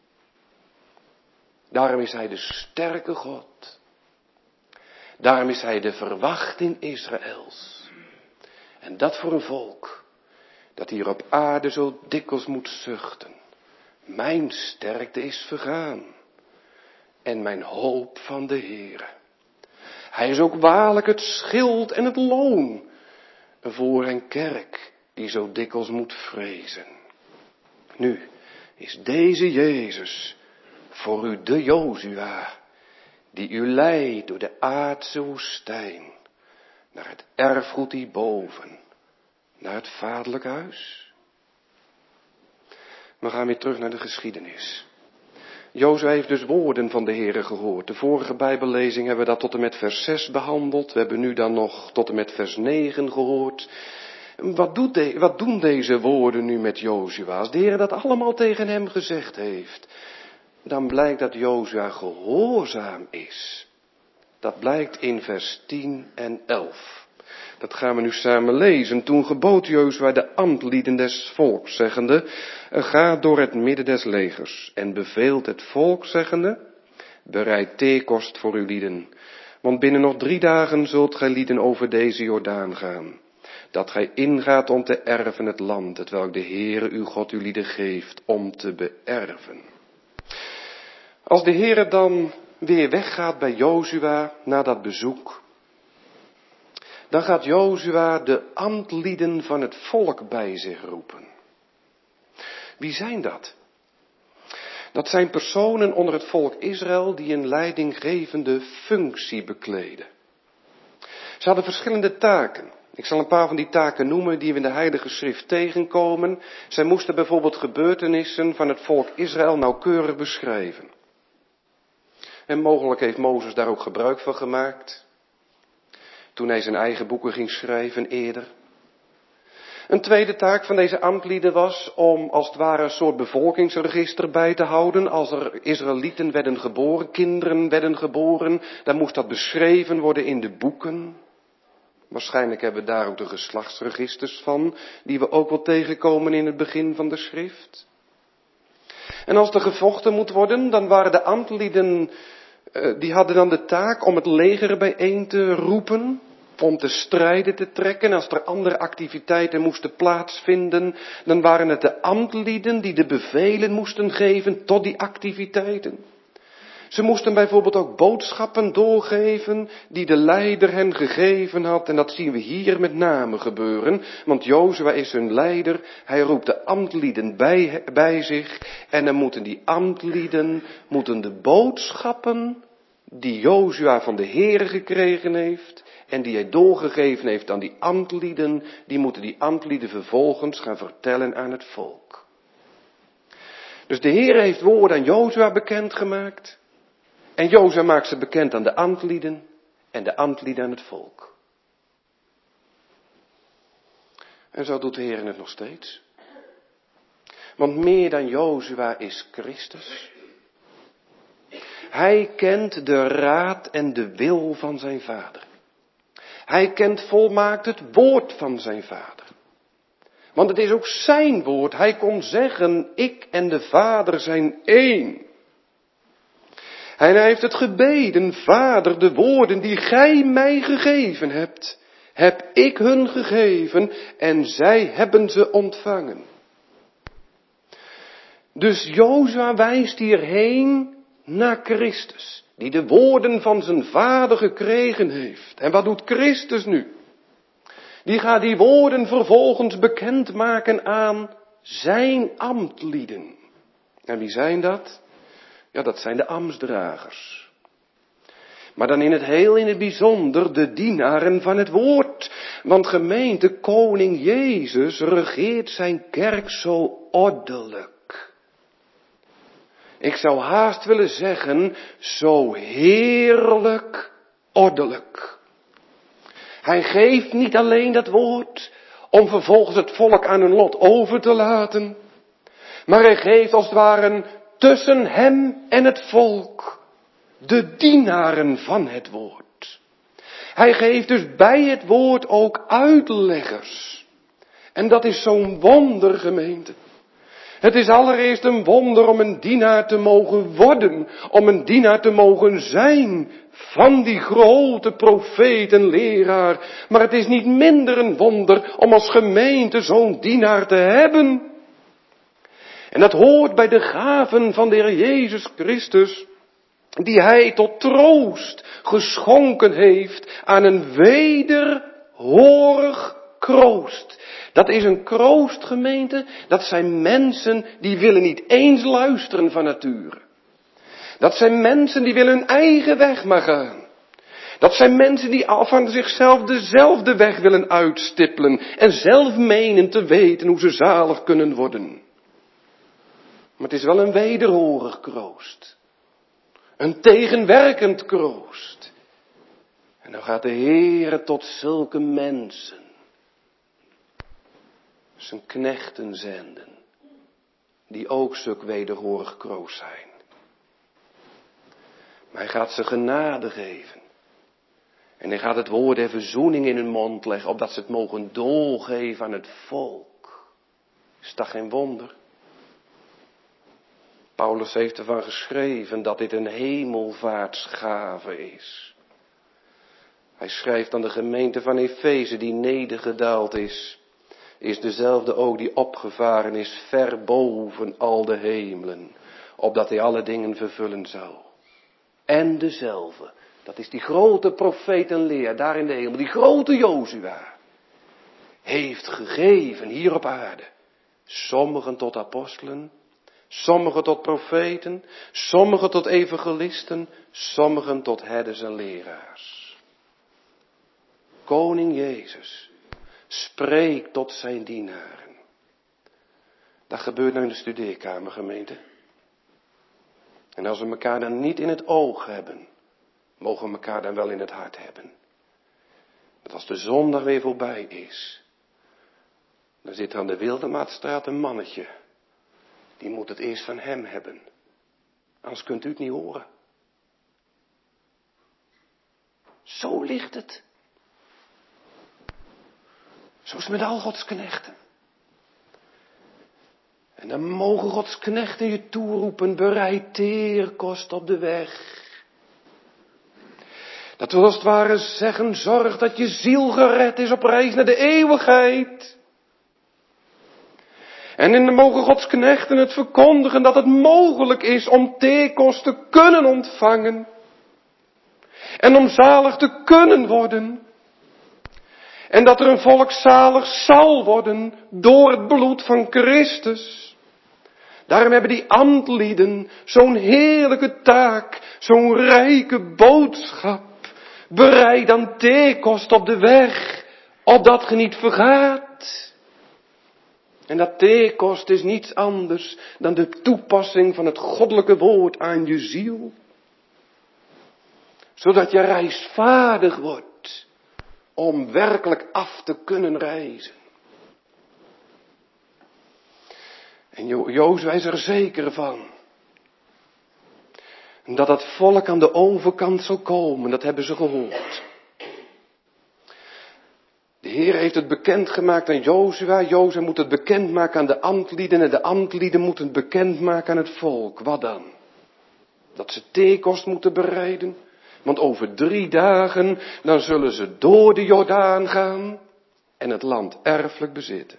Daarom is hij de sterke God. Daarom is hij de verwachting Israëls. En dat voor een volk dat hier op aarde zo dikwijls moet zuchten. Mijn sterkte is vergaan en mijn hoop van de Heere. Hij is ook waarlijk het schild en het loon voor een kerk die zo dikwijls moet vrezen. Nu is deze Jezus voor u de Jozua, die u leidt door de aardse woestijn, naar het erfgoed hierboven, naar het vaderlijk huis. We gaan weer terug naar de geschiedenis. Jozua heeft dus woorden van de Heere gehoord. De vorige Bijbellezing hebben we dat tot en met vers 6 behandeld. We hebben nu dan nog tot en met vers 9 gehoord. Wat doen deze woorden nu met Jozua? Als de Heer dat allemaal tegen hem gezegd heeft, dan blijkt dat Jozua gehoorzaam is. Dat blijkt in vers 10 en 11. Dat gaan we nu samen lezen. Toen gebood Jozua de ambtlieden des volks, zeggende, ga door het midden des legers, en beveelt het volk, zeggende, bereid theekost voor uw lieden, want binnen nog 3 dagen zult gij lieden over deze Jordaan gaan, dat gij ingaat om te erven het land, hetwelk de Heere uw God uw lieden geeft, om te beërven. Als de Heere dan weer weggaat bij Jozua na dat bezoek, dan gaat Jozua de ambtlieden van het volk bij zich roepen. Wie zijn dat? Dat zijn personen onder het volk Israël die een leidinggevende functie bekleden. Ze hadden verschillende taken. Ik zal een paar van die taken noemen die we in de Heilige Schrift tegenkomen. Zij moesten bijvoorbeeld gebeurtenissen van het volk Israël nauwkeurig beschrijven. En mogelijk heeft Mozes daar ook gebruik van gemaakt, toen hij zijn eigen boeken ging schrijven eerder. Een tweede taak van deze ambtlieden was om als het ware een soort bevolkingsregister bij te houden. Als er Israëlieten werden geboren, kinderen werden geboren, dan moest dat beschreven worden in de boeken. Waarschijnlijk hebben we daar ook de geslachtsregisters van, die we ook wel tegenkomen in het begin van de schrift. En als er gevochten moet worden, dan waren de ambtlieden, die hadden dan de taak om het leger bijeen te roepen, om te strijden te trekken. Als er andere activiteiten moesten plaatsvinden, dan waren het de ambtlieden die de bevelen moesten geven tot die activiteiten. Ze moesten bijvoorbeeld ook boodschappen doorgeven die de leider hen gegeven had. En dat zien we hier met name gebeuren. Want Jozua is hun leider. Hij roept de ambtlieden bij zich. En dan moeten die ambtlieden de boodschappen die Jozua van de Heere gekregen heeft en die hij doorgegeven heeft aan die ambtlieden, die moeten die ambtlieden vervolgens gaan vertellen aan het volk. Dus de Heere heeft woorden aan Jozua bekendgemaakt. En Jozua maakt ze bekend aan de ambtlieden en de ambtlieden aan het volk. En zo doet de Heer het nog steeds. Want meer dan Jozua is Christus. Hij kent de raad en de wil van zijn Vader. Hij kent volmaakt het woord van zijn Vader. Want het is ook zijn woord. Hij kon zeggen, ik en de Vader zijn één. En hij heeft het gebeden, Vader, de woorden die gij mij gegeven hebt, heb ik hun gegeven en zij hebben ze ontvangen. Dus Jozua wijst hierheen naar Christus, die de woorden van zijn Vader gekregen heeft. En wat doet Christus nu? Die gaat die woorden vervolgens bekendmaken aan zijn ambtlieden. En wie zijn dat? Ja, dat zijn de ambtsdragers. Maar dan in het bijzonder de dienaren van het woord. Want gemeente, koning Jezus regeert zijn kerk zo ordelijk. Ik zou haast willen zeggen, zo heerlijk ordelijk. Hij geeft niet alleen dat woord om vervolgens het volk aan hun lot over te laten. Maar hij geeft als het ware tussen hem en het volk de dienaren van het woord. Hij geeft dus bij het woord ook uitleggers. En dat is zo'n wonder, gemeente. Het is allereerst een wonder om een dienaar te mogen worden, om een dienaar te mogen zijn van die grote profeet en leraar. Maar het is niet minder een wonder om als gemeente zo'n dienaar te hebben. En dat hoort bij de gaven van de Heer Jezus Christus, die hij tot troost geschonken heeft aan een wederhorig Kroost. Dat is een kroostgemeente. Dat zijn mensen die willen niet eens luisteren van nature. Dat zijn mensen die willen hun eigen weg maar gaan. Dat zijn mensen die al van zichzelf dezelfde weg willen uitstippelen. En zelf menen te weten hoe ze zalig kunnen worden. Maar het is wel een wederhorig kroost. Een tegenwerkend kroost. En dan gaat de Heere tot zulke mensen zijn knechten zenden. Die ook zulk wederhorig kroost zijn. Maar hij gaat ze genade geven. En hij gaat het woord der verzoening in hun mond leggen, opdat ze het mogen doorgeven aan het volk. Is dat geen wonder? Paulus heeft ervan geschreven dat dit een hemelvaartsgave is. Hij schrijft aan de gemeente van Efeze die nedergedaald is dezelfde ook die opgevaren is ver boven al de hemelen, opdat hij alle dingen vervullen zou. En dezelfde, dat is die grote profeet en leer daar in de hemel, die grote Jozua, heeft gegeven hier op aarde. Sommigen tot apostelen, sommigen tot profeten, sommigen tot evangelisten, sommigen tot herders en leraars. Koning Jezus spreekt tot zijn dienaren. Dat gebeurt nou in de studeerkamer, gemeente. En als we elkaar dan niet in het oog hebben, mogen we elkaar dan wel in het hart hebben. Dat als de zondag weer voorbij is, dan zit er aan de Wildemaatstraat een mannetje. Die moet het eerst van hem hebben. Anders kunt u het niet horen. Zo ligt het. Zo is het met al Gods knechten. En dan mogen Gods knechten je toeroepen, bereid teerkost op de weg. Dat wil als het ware zeggen, zorg dat je ziel gered is op reis naar de eeuwigheid. En in de mogen Gods knechten het verkondigen dat het mogelijk is om teerkost te kunnen ontvangen. En om zalig te kunnen worden. En dat er een volk zalig zal worden door het bloed van Christus. Daarom hebben die ambtlieden zo'n heerlijke taak, zo'n rijke boodschap. Bereid dan teerkost op de weg, opdat ge niet vergaat. En dat teerkost is niets anders dan de toepassing van het goddelijke woord aan je ziel. Zodat je reisvaardig wordt om werkelijk af te kunnen reizen. En Jozua is er zeker van. Dat het volk aan de overkant zal komen, dat hebben ze gehoord. De Heer heeft het bekendgemaakt aan Jozua. Jozua moet het bekendmaken aan de ambtlieden en de ambtlieden moeten het bekendmaken aan het volk. Wat dan? Dat ze teerkost moeten bereiden. Want over 3 dagen, dan zullen ze door de Jordaan gaan en het land erfelijk bezitten.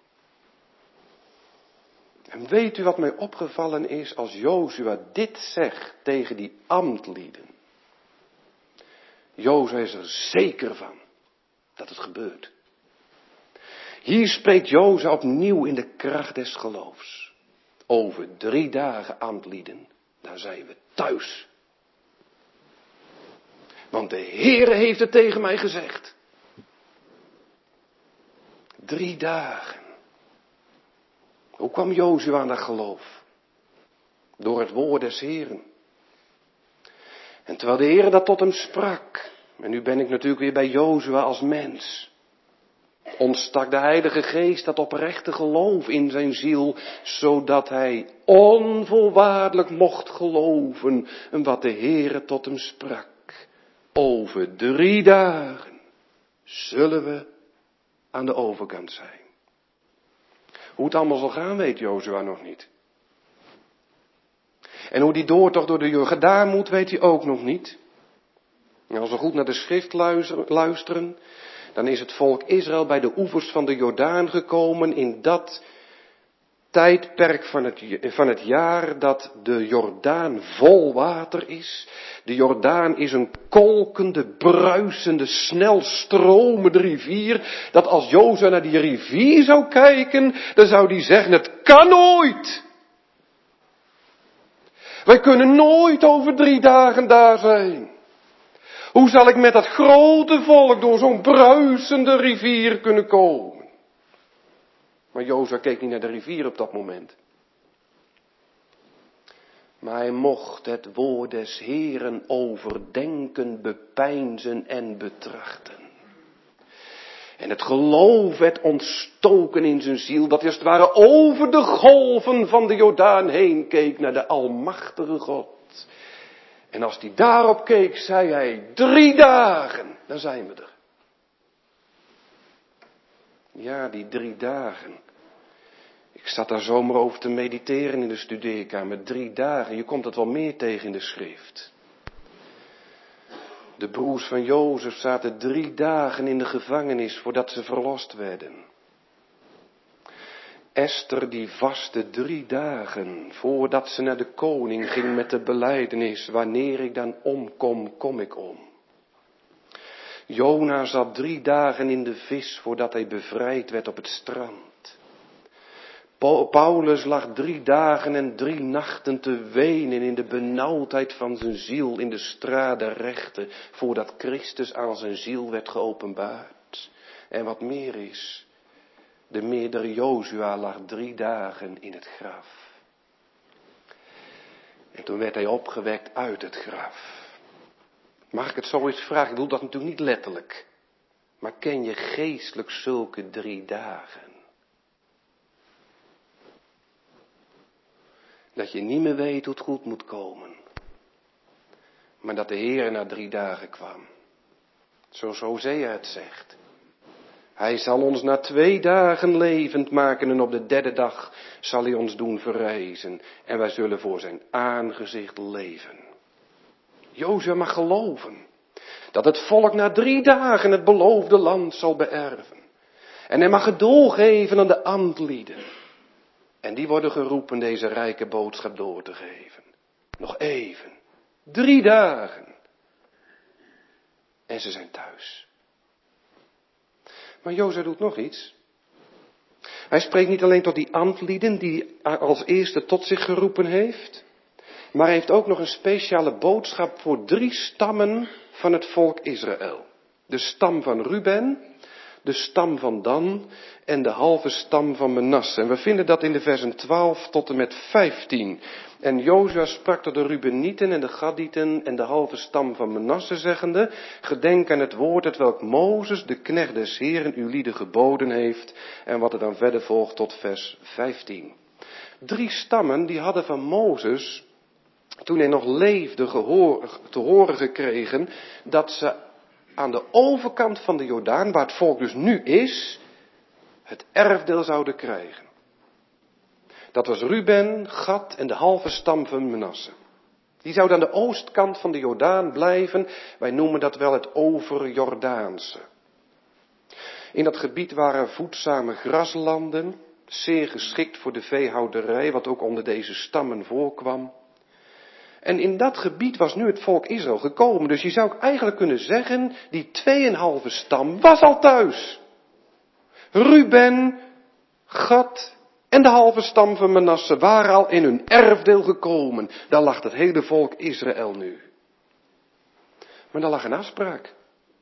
En weet u wat mij opgevallen is als Jozua dit zegt tegen die ambtlieden? Jozua is er zeker van dat het gebeurt. Hier spreekt Jozua opnieuw in de kracht des geloofs. Over 3 dagen, ambtlieden, dan zijn we thuis. Want de Heere heeft het tegen mij gezegd. 3 dagen. Hoe kwam Jozua aan dat geloof? Door het woord des Heeren. En terwijl de Heere dat tot hem sprak. En nu ben ik natuurlijk weer bij Jozua als mens. Ontstak de Heilige Geest dat oprechte geloof in zijn ziel. Zodat hij onvoorwaardelijk mocht geloven. En wat de Heere tot hem sprak. Over 3 dagen zullen we aan de overkant zijn. Hoe het allemaal zal gaan weet Jozua nog niet. En hoe die doortocht door de Jordaan moet weet hij ook nog niet. En als we goed naar de schrift luisteren, dan is het volk Israël bij de oevers van de Jordaan gekomen in dat tijdperk van het jaar dat de Jordaan vol water is. De Jordaan is een kolkende, bruisende, snel stromende rivier. Dat als Jozua naar die rivier zou kijken, dan zou die zeggen, het kan nooit. Wij kunnen nooit over 3 dagen daar zijn. Hoe zal ik met dat grote volk door zo'n bruisende rivier kunnen komen? Maar Jozua keek niet naar de rivier op dat moment. Maar hij mocht het woord des Heeren overdenken, bepeinzen en betrachten. En het geloof werd ontstoken in zijn ziel, dat hij als het ware over de golven van de Jordaan heen keek naar de almachtige God. En als hij daarop keek, zei hij, 3 dagen, dan zijn we er. Ja, die 3 dagen. Ik zat daar zomaar over te mediteren in de studeerkamer. 3 dagen, je komt het wel meer tegen in de schrift. De broers van Jozef zaten 3 dagen in de gevangenis voordat ze verlost werden. Esther die vastte 3 dagen voordat ze naar de koning ging met de belijdenis. Wanneer ik dan omkom, kom ik om. Jona zat 3 dagen in de vis voordat hij bevrijd werd op het strand. Paulus lag 3 dagen en 3 nachten te wenen in de benauwdheid van zijn ziel in de strade rechten, voordat Christus aan zijn ziel werd geopenbaard. En wat meer is, de meerdere Jozua lag 3 dagen in het graf. En toen werd hij opgewekt uit het graf. Mag ik het zo eens vragen? Ik bedoel dat natuurlijk niet letterlijk. Maar ken je geestelijk zulke 3 dagen? Dat je niet meer weet hoe het goed moet komen. Maar dat de Heer na 3 dagen kwam. Zoals Hosea het zegt. Hij zal ons na 2 dagen levend maken en op de 3e dag zal hij ons doen verrijzen. En wij zullen voor zijn aangezicht leven. Jozua mag geloven dat het volk na 3 dagen het beloofde land zal beërven. En hij mag het doorgeven aan de ambtlieden. En die worden geroepen deze rijke boodschap door te geven. Nog even. 3 dagen. En ze zijn thuis. Maar Jozua doet nog iets. Hij spreekt niet alleen tot die ambtlieden die hij als eerste tot zich geroepen heeft. Maar hij heeft ook nog een speciale boodschap voor 3 stammen van het volk Israël. De stam van Ruben, de stam van Dan en de halve stam van Manasse. En we vinden dat in de versen 12 tot en met 15. En Jozua sprak tot de Rubenieten en de Gadieten en de halve stam van Manasse zeggende, gedenk aan het woord hetwelk Mozes, de knecht des Heeren, uw lieden geboden heeft. En wat er dan verder volgt tot vers 15. 3 stammen die hadden van Mozes, toen hij nog leefde, te horen gekregen dat ze aan de overkant van de Jordaan, waar het volk dus nu is, het erfdeel zouden krijgen. Dat was Ruben, Gad en de halve stam van Manasse. Die zouden aan de oostkant van de Jordaan blijven. Wij noemen dat wel het overjordaanse. In dat gebied waren voedzame graslanden, zeer geschikt voor de veehouderij, wat ook onder deze stammen voorkwam. En in dat gebied was nu het volk Israël gekomen. Dus je zou eigenlijk kunnen zeggen, die 2,5 stam was al thuis. Ruben, Gad en de halve stam van Manasse waren al in hun erfdeel gekomen. Daar lag het hele volk Israël nu. Maar daar lag een afspraak.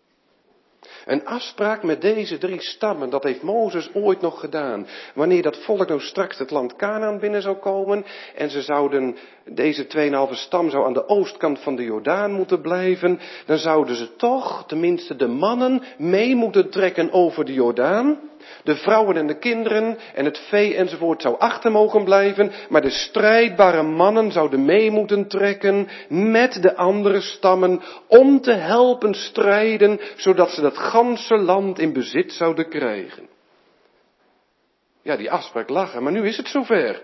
Een afspraak met deze 3 stammen, dat heeft Mozes ooit nog gedaan. Wanneer dat volk nou straks het land Kanaan binnen zou komen en ze zouden, deze 2,5 stam zou aan de oostkant van de Jordaan moeten blijven, dan zouden ze toch, tenminste de mannen, mee moeten trekken over de Jordaan. De vrouwen en de kinderen en het vee enzovoort zou achter mogen blijven, maar de strijdbare mannen zouden mee moeten trekken met de andere stammen om te helpen strijden, zodat ze dat ganse land in bezit zouden krijgen. Ja, die afspraak lag er, maar nu is het zover.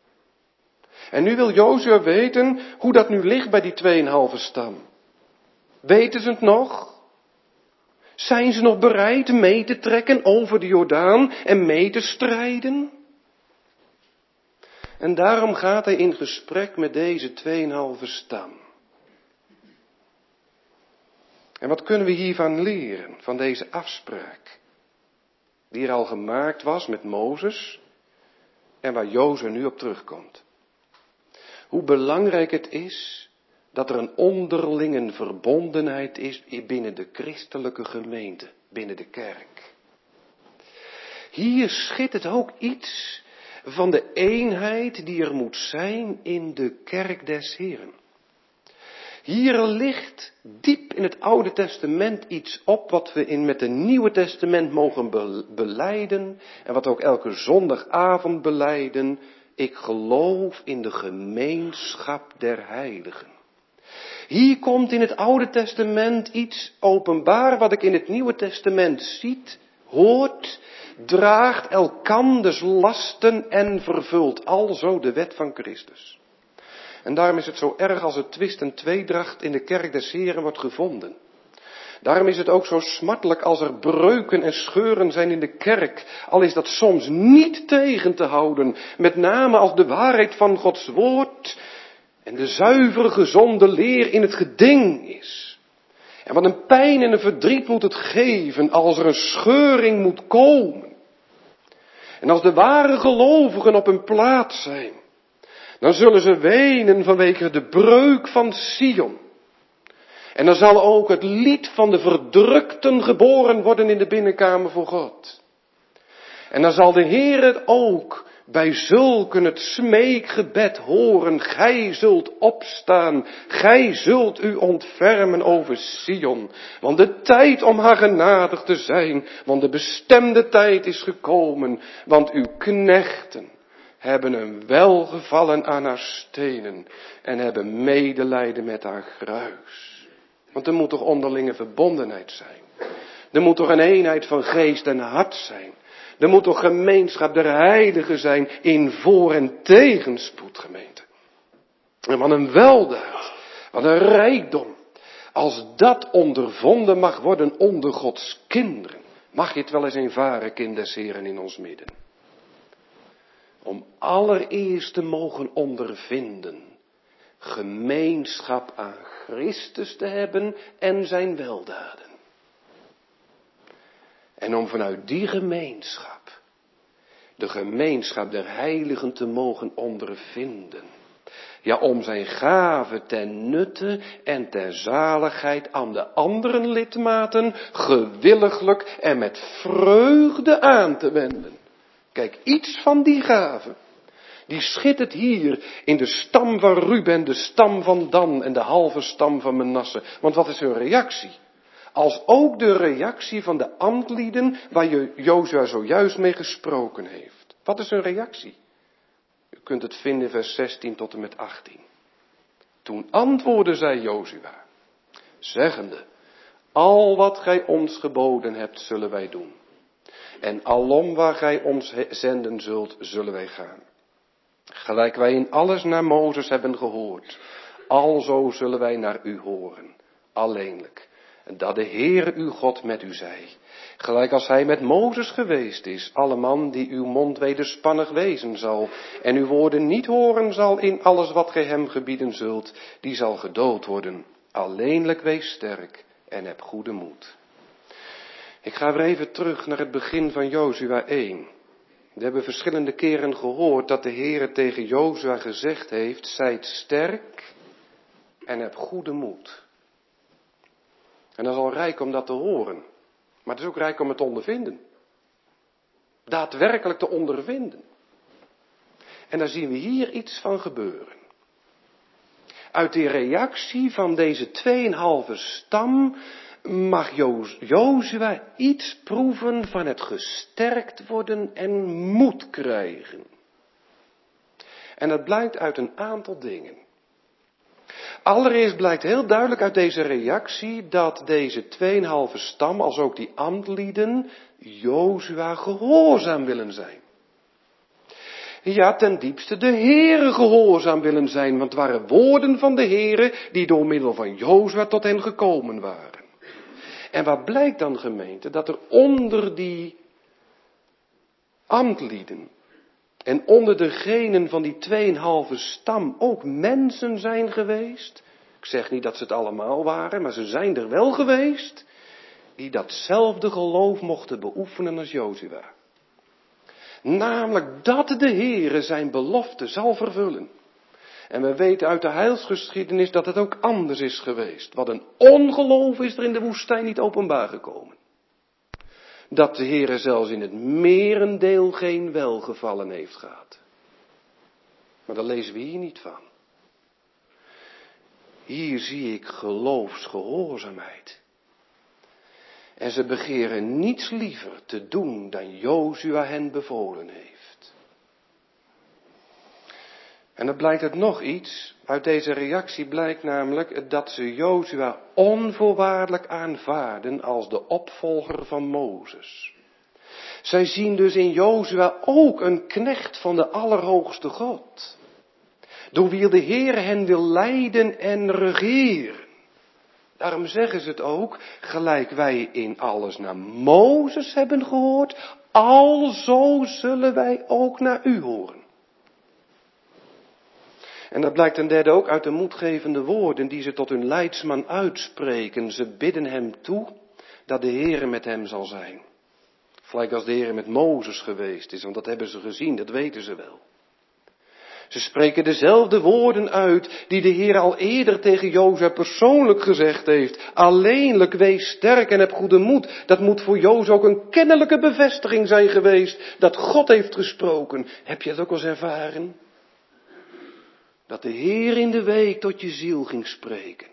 En nu wil Jozua weten hoe dat nu ligt bij die 2,5 stam. Weten ze het nog? Zijn ze nog bereid mee te trekken over de Jordaan en mee te strijden? En daarom gaat hij in gesprek met deze 2,5 stam. En wat kunnen we hiervan leren, van deze afspraak? Die er al gemaakt was met Mozes en waar Jozua nu op terugkomt. Hoe belangrijk het is dat er een onderlinge verbondenheid is binnen de christelijke gemeente, binnen de kerk. Hier schittert ook iets van de eenheid die er moet zijn in de kerk des Heren. Hier ligt diep in het Oude Testament iets op wat we met het Nieuwe Testament mogen belijden en wat ook elke zondagavond belijden. Ik geloof in de gemeenschap der heiligen. Hier komt in het Oude Testament iets openbaar wat ik in het Nieuwe Testament ziet, hoort, draagt elkanders lasten en vervult alzo de wet van Christus. En daarom is het zo erg als er twist en tweedracht in de kerk des Heren wordt gevonden. Daarom is het ook zo smartelijk als er breuken en scheuren zijn in de kerk, al is dat soms niet tegen te houden, met name als de waarheid van Gods woord en de zuiver gezonde leer in het geding is. En wat een pijn en een verdriet moet het geven als er een scheuring moet komen. En als de ware gelovigen op hun plaats zijn, dan zullen ze wenen vanwege de breuk van Sion. En dan zal ook het lied van de verdrukten geboren worden in de binnenkamer voor God. En dan zal de Heer het ook bij zulken het smeekgebed horen. Gij zult opstaan, gij zult u ontfermen over Sion. Want de tijd om haar genadig te zijn, want de bestemde tijd is gekomen. Want uw knechten hebben een welgevallen aan haar stenen en hebben medelijden met haar gruis. Want er moet toch onderlinge verbondenheid zijn. Er moet toch een eenheid van geest en hart zijn. Er moet toch gemeenschap der heiligen zijn in voor- en tegenspoed, gemeente. En wat een weldaad, wat een rijkdom. Als dat ondervonden mag worden onder Gods kinderen, mag je het wel eens ervaren, kind des Heren in ons midden. Om allereerst te mogen ondervinden, gemeenschap aan Christus te hebben en zijn weldaden. En om vanuit die gemeenschap, de gemeenschap der heiligen te mogen ondervinden. Ja, om zijn gave ten nutte en ter zaligheid aan de anderen lidmaten gewilliglijk en met vreugde aan te wenden. Kijk, iets van die gave, die schittert hier in de stam van Ruben, de stam van Dan en de halve stam van Manasse. Want wat is hun reactie? Als ook de reactie van de ambtlieden waar Jozua zojuist mee gesproken heeft. Wat is hun reactie? U kunt het vinden in vers 16 tot en met 18. Toen antwoordde zij Jozua, zeggende, al wat gij ons geboden hebt, zullen wij doen. En alom waar gij ons zenden zult, zullen wij gaan. Gelijk wij in alles naar Mozes hebben gehoord, alzo zullen wij naar u horen, alleenlijk. En dat de Heere uw God met u zij. Gelijk als hij met Mozes geweest is, alle man die uw mond wederspannig wezen zal. En uw woorden niet horen zal in alles wat gij hem gebieden zult. Die zal gedood worden. Alleenlijk wees sterk en heb goede moed. Ik ga weer even terug naar het begin van Jozua 1. We hebben verschillende keren gehoord dat de Heere tegen Jozua gezegd heeft, zijt sterk en heb goede moed. En dat is al rijk om dat te horen. Maar het is ook rijk om het te ondervinden. Daadwerkelijk te ondervinden. En daar zien we hier iets van gebeuren. Uit die reactie van deze 2,5 stam mag Jozua iets proeven van het gesterkt worden en moed krijgen. En dat blijkt uit een aantal dingen. Allereerst blijkt heel duidelijk uit deze reactie dat deze 2,5 stam, als ook die ambtlieden, Jozua gehoorzaam willen zijn. Ja, ten diepste de Heere gehoorzaam willen zijn, want het waren woorden van de Heere die door middel van Jozua tot hen gekomen waren. En wat blijkt dan, gemeente? Dat er onder die ambtlieden En onder degenen van die 2,5 stam ook mensen zijn geweest. Ik zeg niet dat ze het allemaal waren, maar ze zijn er wel geweest. Die datzelfde geloof mochten beoefenen als Jozua. Namelijk dat de Heere zijn belofte zal vervullen. En we weten uit de heilsgeschiedenis dat het ook anders is geweest. Wat een ongeloof is er in de woestijn niet openbaar gekomen. Dat de Heere zelfs in het merendeel geen welgevallen heeft gehad. Maar daar lezen we hier niet van. Hier zie ik geloofsgehoorzaamheid. En ze begeren niets liever te doen dan Jozua hen bevolen heeft. En dan blijkt het nog iets. Uit deze reactie blijkt namelijk dat ze Jozua onvoorwaardelijk aanvaarden als de opvolger van Mozes. Zij zien dus in Jozua ook een knecht van de Allerhoogste God. Door wie de Heer hen wil leiden en regeren. Daarom zeggen ze het ook, gelijk wij in alles naar Mozes hebben gehoord, alzo zullen wij ook naar u horen. En dat blijkt ten derde ook uit de moedgevende woorden die ze tot hun leidsman uitspreken. Ze bidden hem toe dat de Heere met hem zal zijn. Gelijk als de Heere met Mozes geweest is, want dat hebben ze gezien, dat weten ze wel. Ze spreken dezelfde woorden uit die de Heer al eerder tegen Jozua persoonlijk gezegd heeft. Alleenlijk wees sterk en heb goede moed. Dat moet voor Jozua ook een kennelijke bevestiging zijn geweest dat God heeft gesproken. Heb je het ook al eens ervaren? Dat de Heer in de week tot je ziel ging spreken.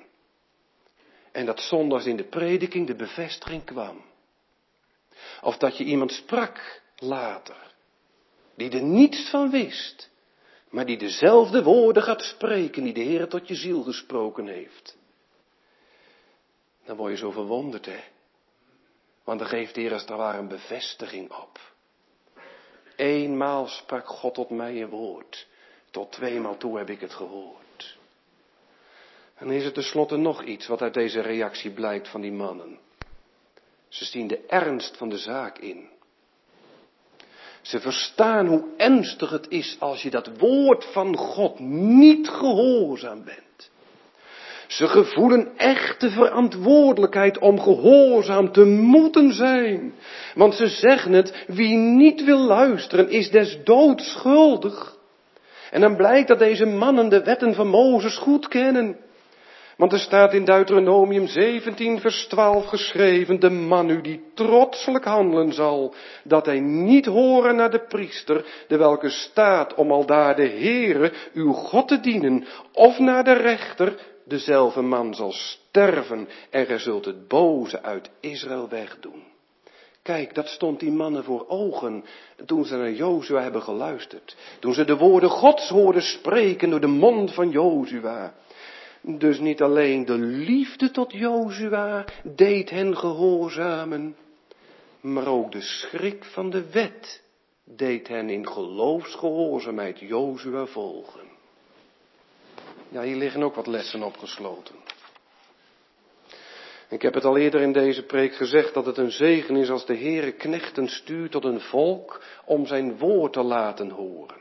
En dat zondags in de prediking de bevestiging kwam. Of dat je iemand sprak later, die er niets van wist. Maar die dezelfde woorden gaat spreken die de Heer tot je ziel gesproken heeft. Dan word je zo verwonderd, hè. Want dan geeft de Heer als het ware een bevestiging op. Eenmaal sprak God tot mij een woord. Tot 2maal toe heb ik het gehoord. En dan is er tenslotte nog iets wat uit deze reactie blijkt van die mannen. Ze zien de ernst van de zaak in. Ze verstaan hoe ernstig het is als je dat woord van God niet gehoorzaam bent. Ze gevoelen echte verantwoordelijkheid om gehoorzaam te moeten zijn. Want ze zeggen het, wie niet wil luisteren is des doods schuldig. En dan blijkt dat deze mannen de wetten van Mozes goed kennen. Want er staat in Deuteronomium 17 vers 12 geschreven, de man nu die trotselijk handelen zal, dat hij niet horen naar de priester, de welke staat om aldaar de Heere, uw God te dienen, of naar de rechter, dezelfde man zal sterven en gij zult het boze uit Israël wegdoen. Kijk, dat stond die mannen voor ogen toen ze naar Jozua hebben geluisterd. Toen ze de woorden Gods hoorden spreken door de mond van Jozua. Dus niet alleen de liefde tot Jozua deed hen gehoorzamen, maar ook de schrik van de wet deed hen in geloofsgehoorzaamheid Jozua volgen. Ja, hier liggen ook wat lessen opgesloten. Ik heb het al eerder in deze preek gezegd dat het een zegen is als de Heere knechten stuurt tot een volk om zijn woord te laten horen.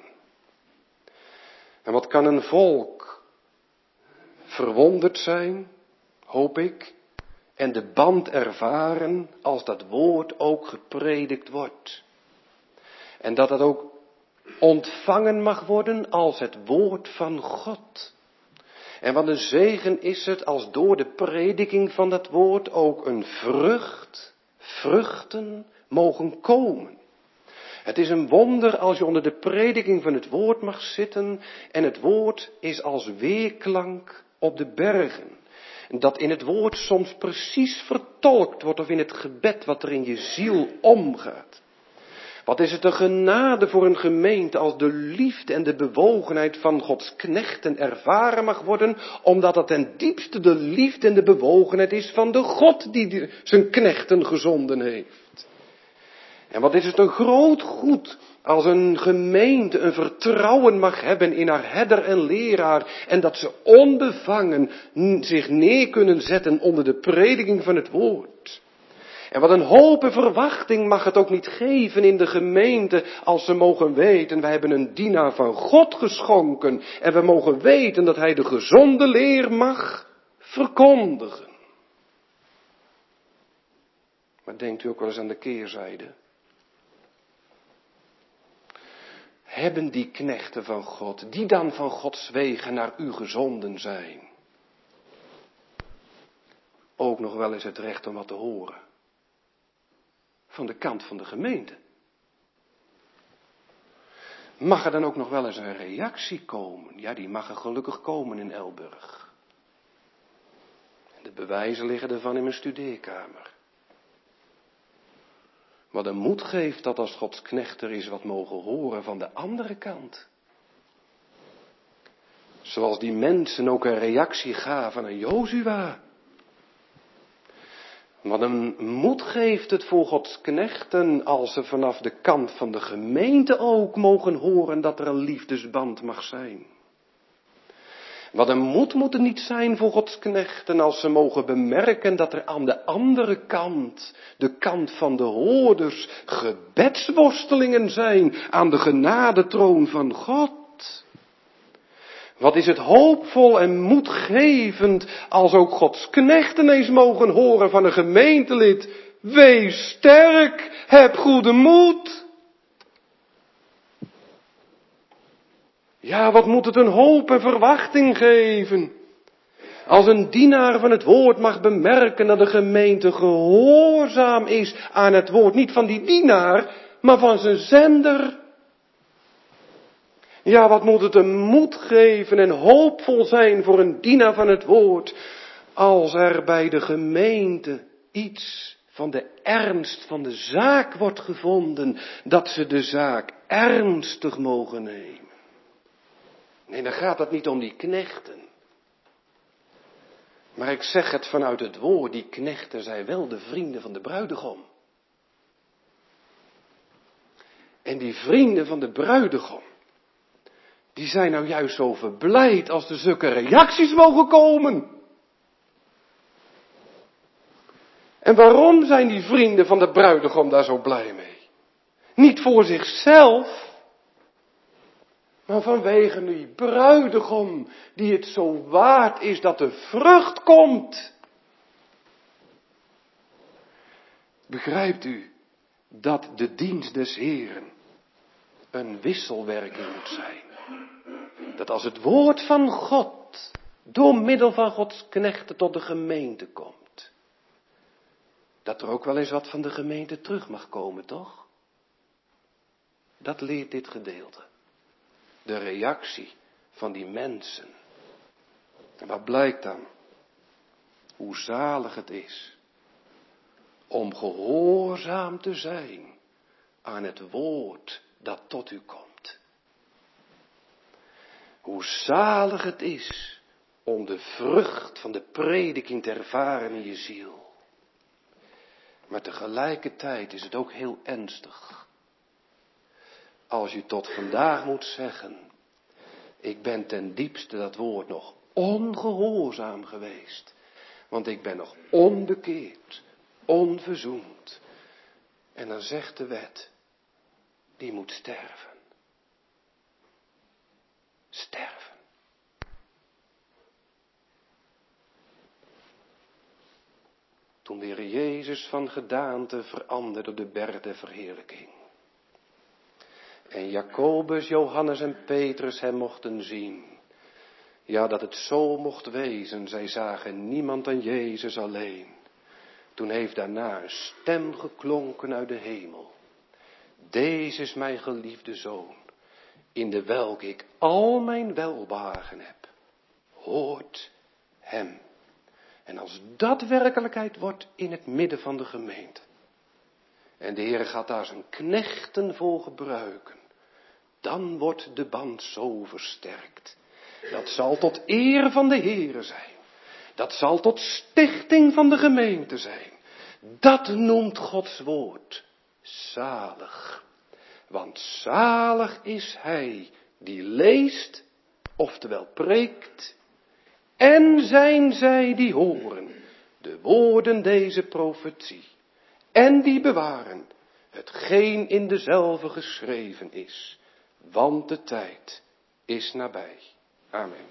En wat kan een volk verwonderd zijn, hoop ik, en de band ervaren als dat woord ook gepredikt wordt. En dat ook ontvangen mag worden als het woord van God. En wat een zegen is het als door de prediking van dat woord ook een vruchten mogen komen. Het is een wonder als je onder de prediking van het woord mag zitten en het woord is als weerklank op de bergen. Dat in het woord soms precies vertolkt wordt of in het gebed wat er in je ziel omgaat. Wat is het een genade voor een gemeente als de liefde en de bewogenheid van Gods knechten ervaren mag worden, omdat het ten diepste de liefde en de bewogenheid is van de God die zijn knechten gezonden heeft. En wat is het een groot goed als een gemeente een vertrouwen mag hebben in haar herder en leraar en dat ze onbevangen zich neer kunnen zetten onder de prediking van het woord. En wat een hoop en verwachting mag het ook niet geven in de gemeente als ze mogen weten, wij hebben een dienaar van God geschonken en we mogen weten dat hij de gezonde leer mag verkondigen. Maar denkt u ook wel eens aan de keerzijde? Hebben die knechten van God, die dan van Gods wegen naar u gezonden zijn, ook nog wel eens het recht om wat te horen? Van de kant van de gemeente. Mag er dan ook nog wel eens een reactie komen? Ja, die mag er gelukkig komen in Elburg. En de bewijzen liggen ervan in mijn studeerkamer. Wat een moed geeft dat als Gods knecht er is wat mogen horen van de andere kant. Zoals die mensen ook een reactie gaven aan Jozua. Wat een moed geeft het voor Gods knechten als ze vanaf de kant van de gemeente ook mogen horen dat er een liefdesband mag zijn. Wat een moed moet er niet zijn voor Gods knechten als ze mogen bemerken dat er aan de andere kant, de kant van de hoorders, gebedsworstelingen zijn aan de genadetroon van God. Wat is het hoopvol en moedgevend als ook Gods knechten eens mogen horen van een gemeentelid. Wees sterk, heb goede moed. Ja, wat moet het een hoop en verwachting geven. Als een dienaar van het woord mag bemerken dat de gemeente gehoorzaam is aan het woord. Niet van die dienaar, maar van zijn zender. Ja, wat moet het een moed geven en hoopvol zijn voor een dienaar van het woord, als er bij de gemeente iets van de ernst van de zaak wordt gevonden, dat ze de zaak ernstig mogen nemen. Nee, dan gaat het niet om die knechten. Maar ik zeg het vanuit het woord, die knechten zijn wel de vrienden van de bruidegom. En die vrienden van de bruidegom, die zijn nou juist zo verblijd als er zulke reacties mogen komen. En waarom zijn die vrienden van de bruidegom daar zo blij mee? Niet voor zichzelf, maar vanwege die bruidegom die het zo waard is dat de vrucht komt. Begrijpt u dat de dienst des Heeren een wisselwerking moet zijn? Dat als het woord van God door middel van Gods knechten tot de gemeente komt, dat er ook wel eens wat van de gemeente terug mag komen, toch? Dat leert dit gedeelte. De reactie van die mensen. En wat blijkt dan? Hoe zalig het is om gehoorzaam te zijn aan het woord dat tot u komt. Hoe zalig het is om de vrucht van de prediking te ervaren in je ziel. Maar tegelijkertijd is het ook heel ernstig. Als je tot vandaag moet zeggen, ik ben ten diepste dat woord nog ongehoorzaam geweest. Want ik ben nog onbekeerd, onverzoend. En dan zegt de wet, die moet sterven. Sterven. Toen de Heer Jezus van gedaante veranderde op de berg der verheerlijking. En Jacobus, Johannes en Petrus hem mochten zien. Ja, dat het zo mocht wezen, zij zagen niemand dan Jezus alleen. Toen heeft daarna een stem geklonken uit de hemel. Deze is mijn geliefde zoon, in de welke ik al mijn welbehagen heb. Hoort hem. En als dat werkelijkheid wordt in het midden van de gemeente. En de Heer gaat daar zijn knechten voor gebruiken. Dan wordt de band zo versterkt. Dat zal tot eer van de Heere zijn. Dat zal tot stichting van de gemeente zijn. Dat noemt Gods woord zalig. Want zalig is hij die leest, oftewel preekt. En zijn zij die horen de woorden deze profetie. en die bewaren hetgeen in dezelve geschreven is, want de tijd is nabij. Amen.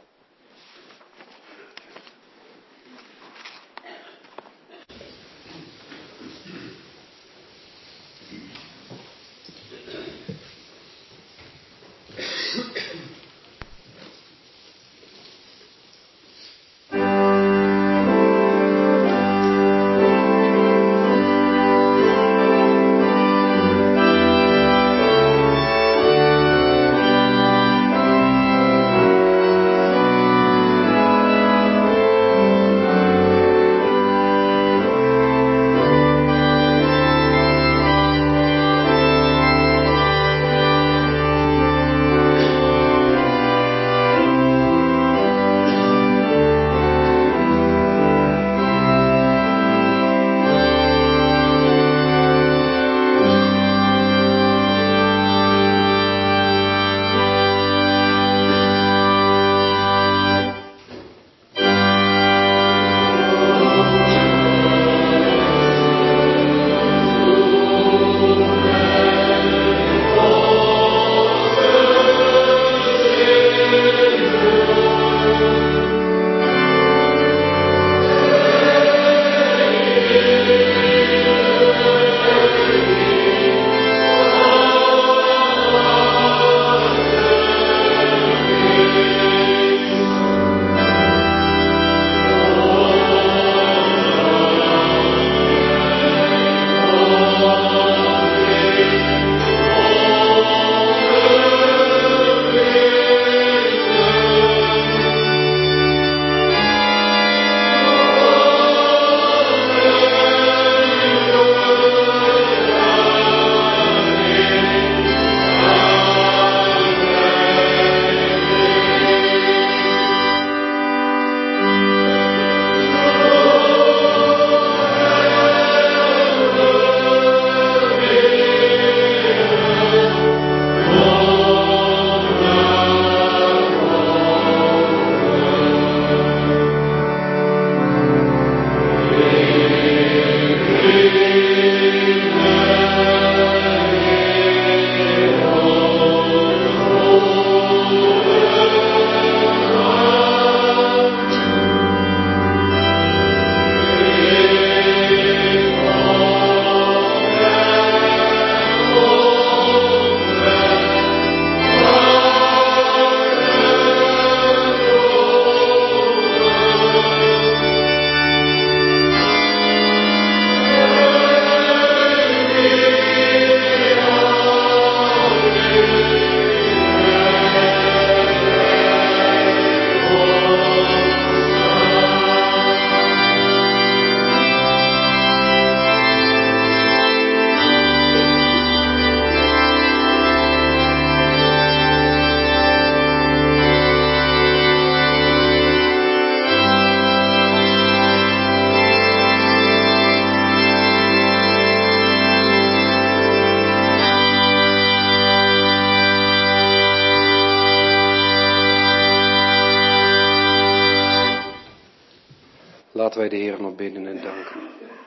Laten wij de Heer nog bidden en danken.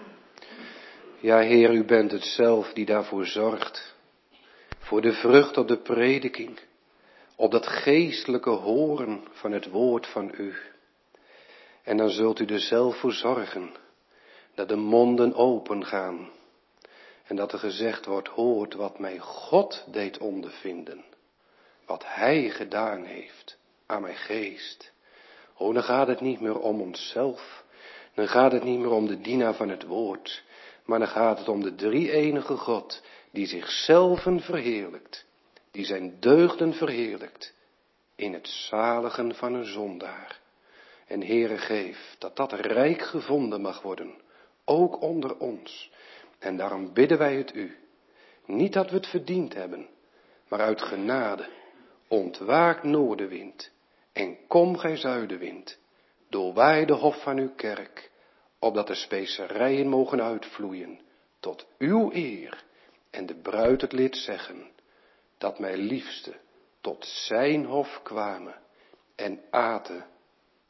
Ja, Heer, u bent het zelf die daarvoor zorgt. Voor de vrucht op de prediking. Op dat geestelijke horen van het woord van u. En dan zult u er zelf voor zorgen. Dat de monden open gaan. En dat er gezegd wordt, hoort wat mij God deed ondervinden. Wat hij gedaan heeft aan mijn geest. Oh, dan gaat het niet meer om onszelf. Dan gaat het niet meer om de dienaar van het woord. Maar dan gaat het om de drie-enige God. Die zichzelf verheerlijkt. Die zijn deugden verheerlijkt. In het zaligen van een zondaar. En Heere, geef dat dat rijk gevonden mag worden. Ook onder ons. En daarom bidden wij het u. Niet dat we het verdiend hebben. Maar uit genade. Ontwaakt noordenwind. En kom gij zuidenwind. Doorwaai de hof van uw kerk. Opdat de specerijen mogen uitvloeien. Tot uw eer. En de bruid het lid zeggen. Dat mijn liefste tot zijn hof kwamen. En aten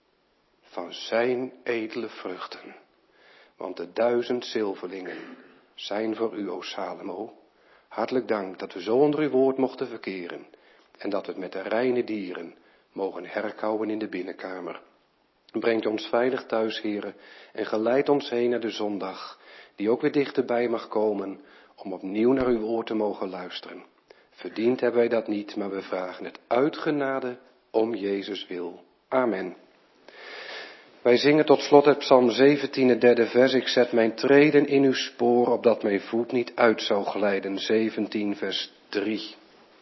van zijn edele vruchten. Want de 1000 zilverlingen zijn voor u, o Salomo. Hartelijk dank dat we zo onder uw woord mochten verkeren en dat we het met de reine dieren mogen herkauwen in de binnenkamer. Brengt ons veilig thuis, Heere, en geleid ons heen naar de zondag, die ook weer dichterbij mag komen, om opnieuw naar uw woord te mogen luisteren. Verdiend hebben wij dat niet, maar we vragen het uit genade om Jezus wil. Amen. Wij zingen tot slot uit Psalm 17, het derde vers. Ik zet mijn treden in uw spoor, opdat mijn voet niet uit zou glijden. 17, vers 3.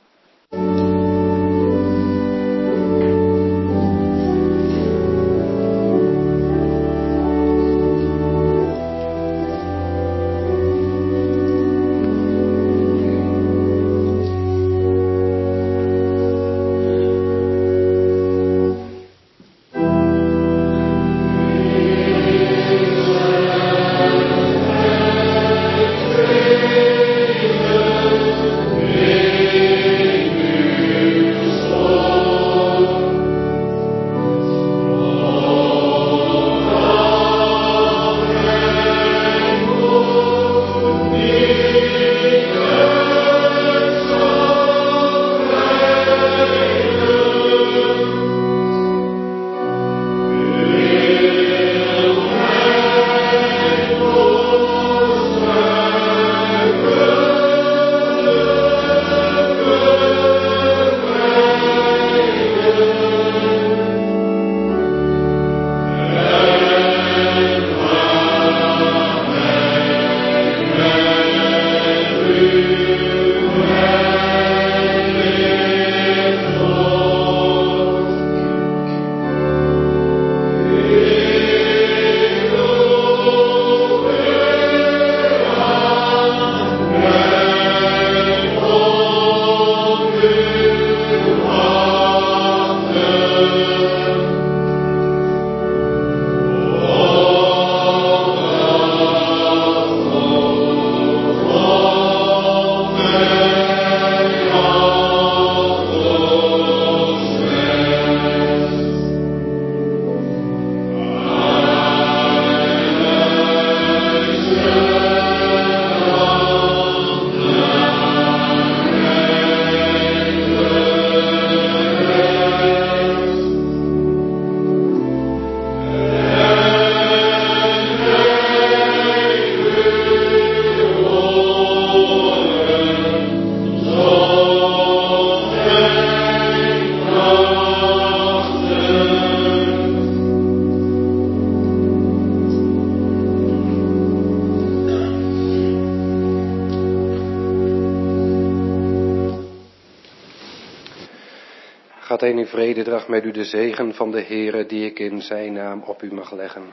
Gaat heen in vrede, draagt met u de zegen van de Heere, die ik in zijn naam op u mag leggen.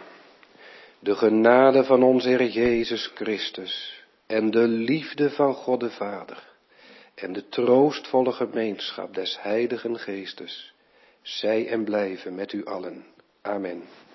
De genade van onze Heer Jezus Christus en de liefde van God de Vader en de troostvolle gemeenschap des Heiligen Geestes, zij en blijven met u allen. Amen.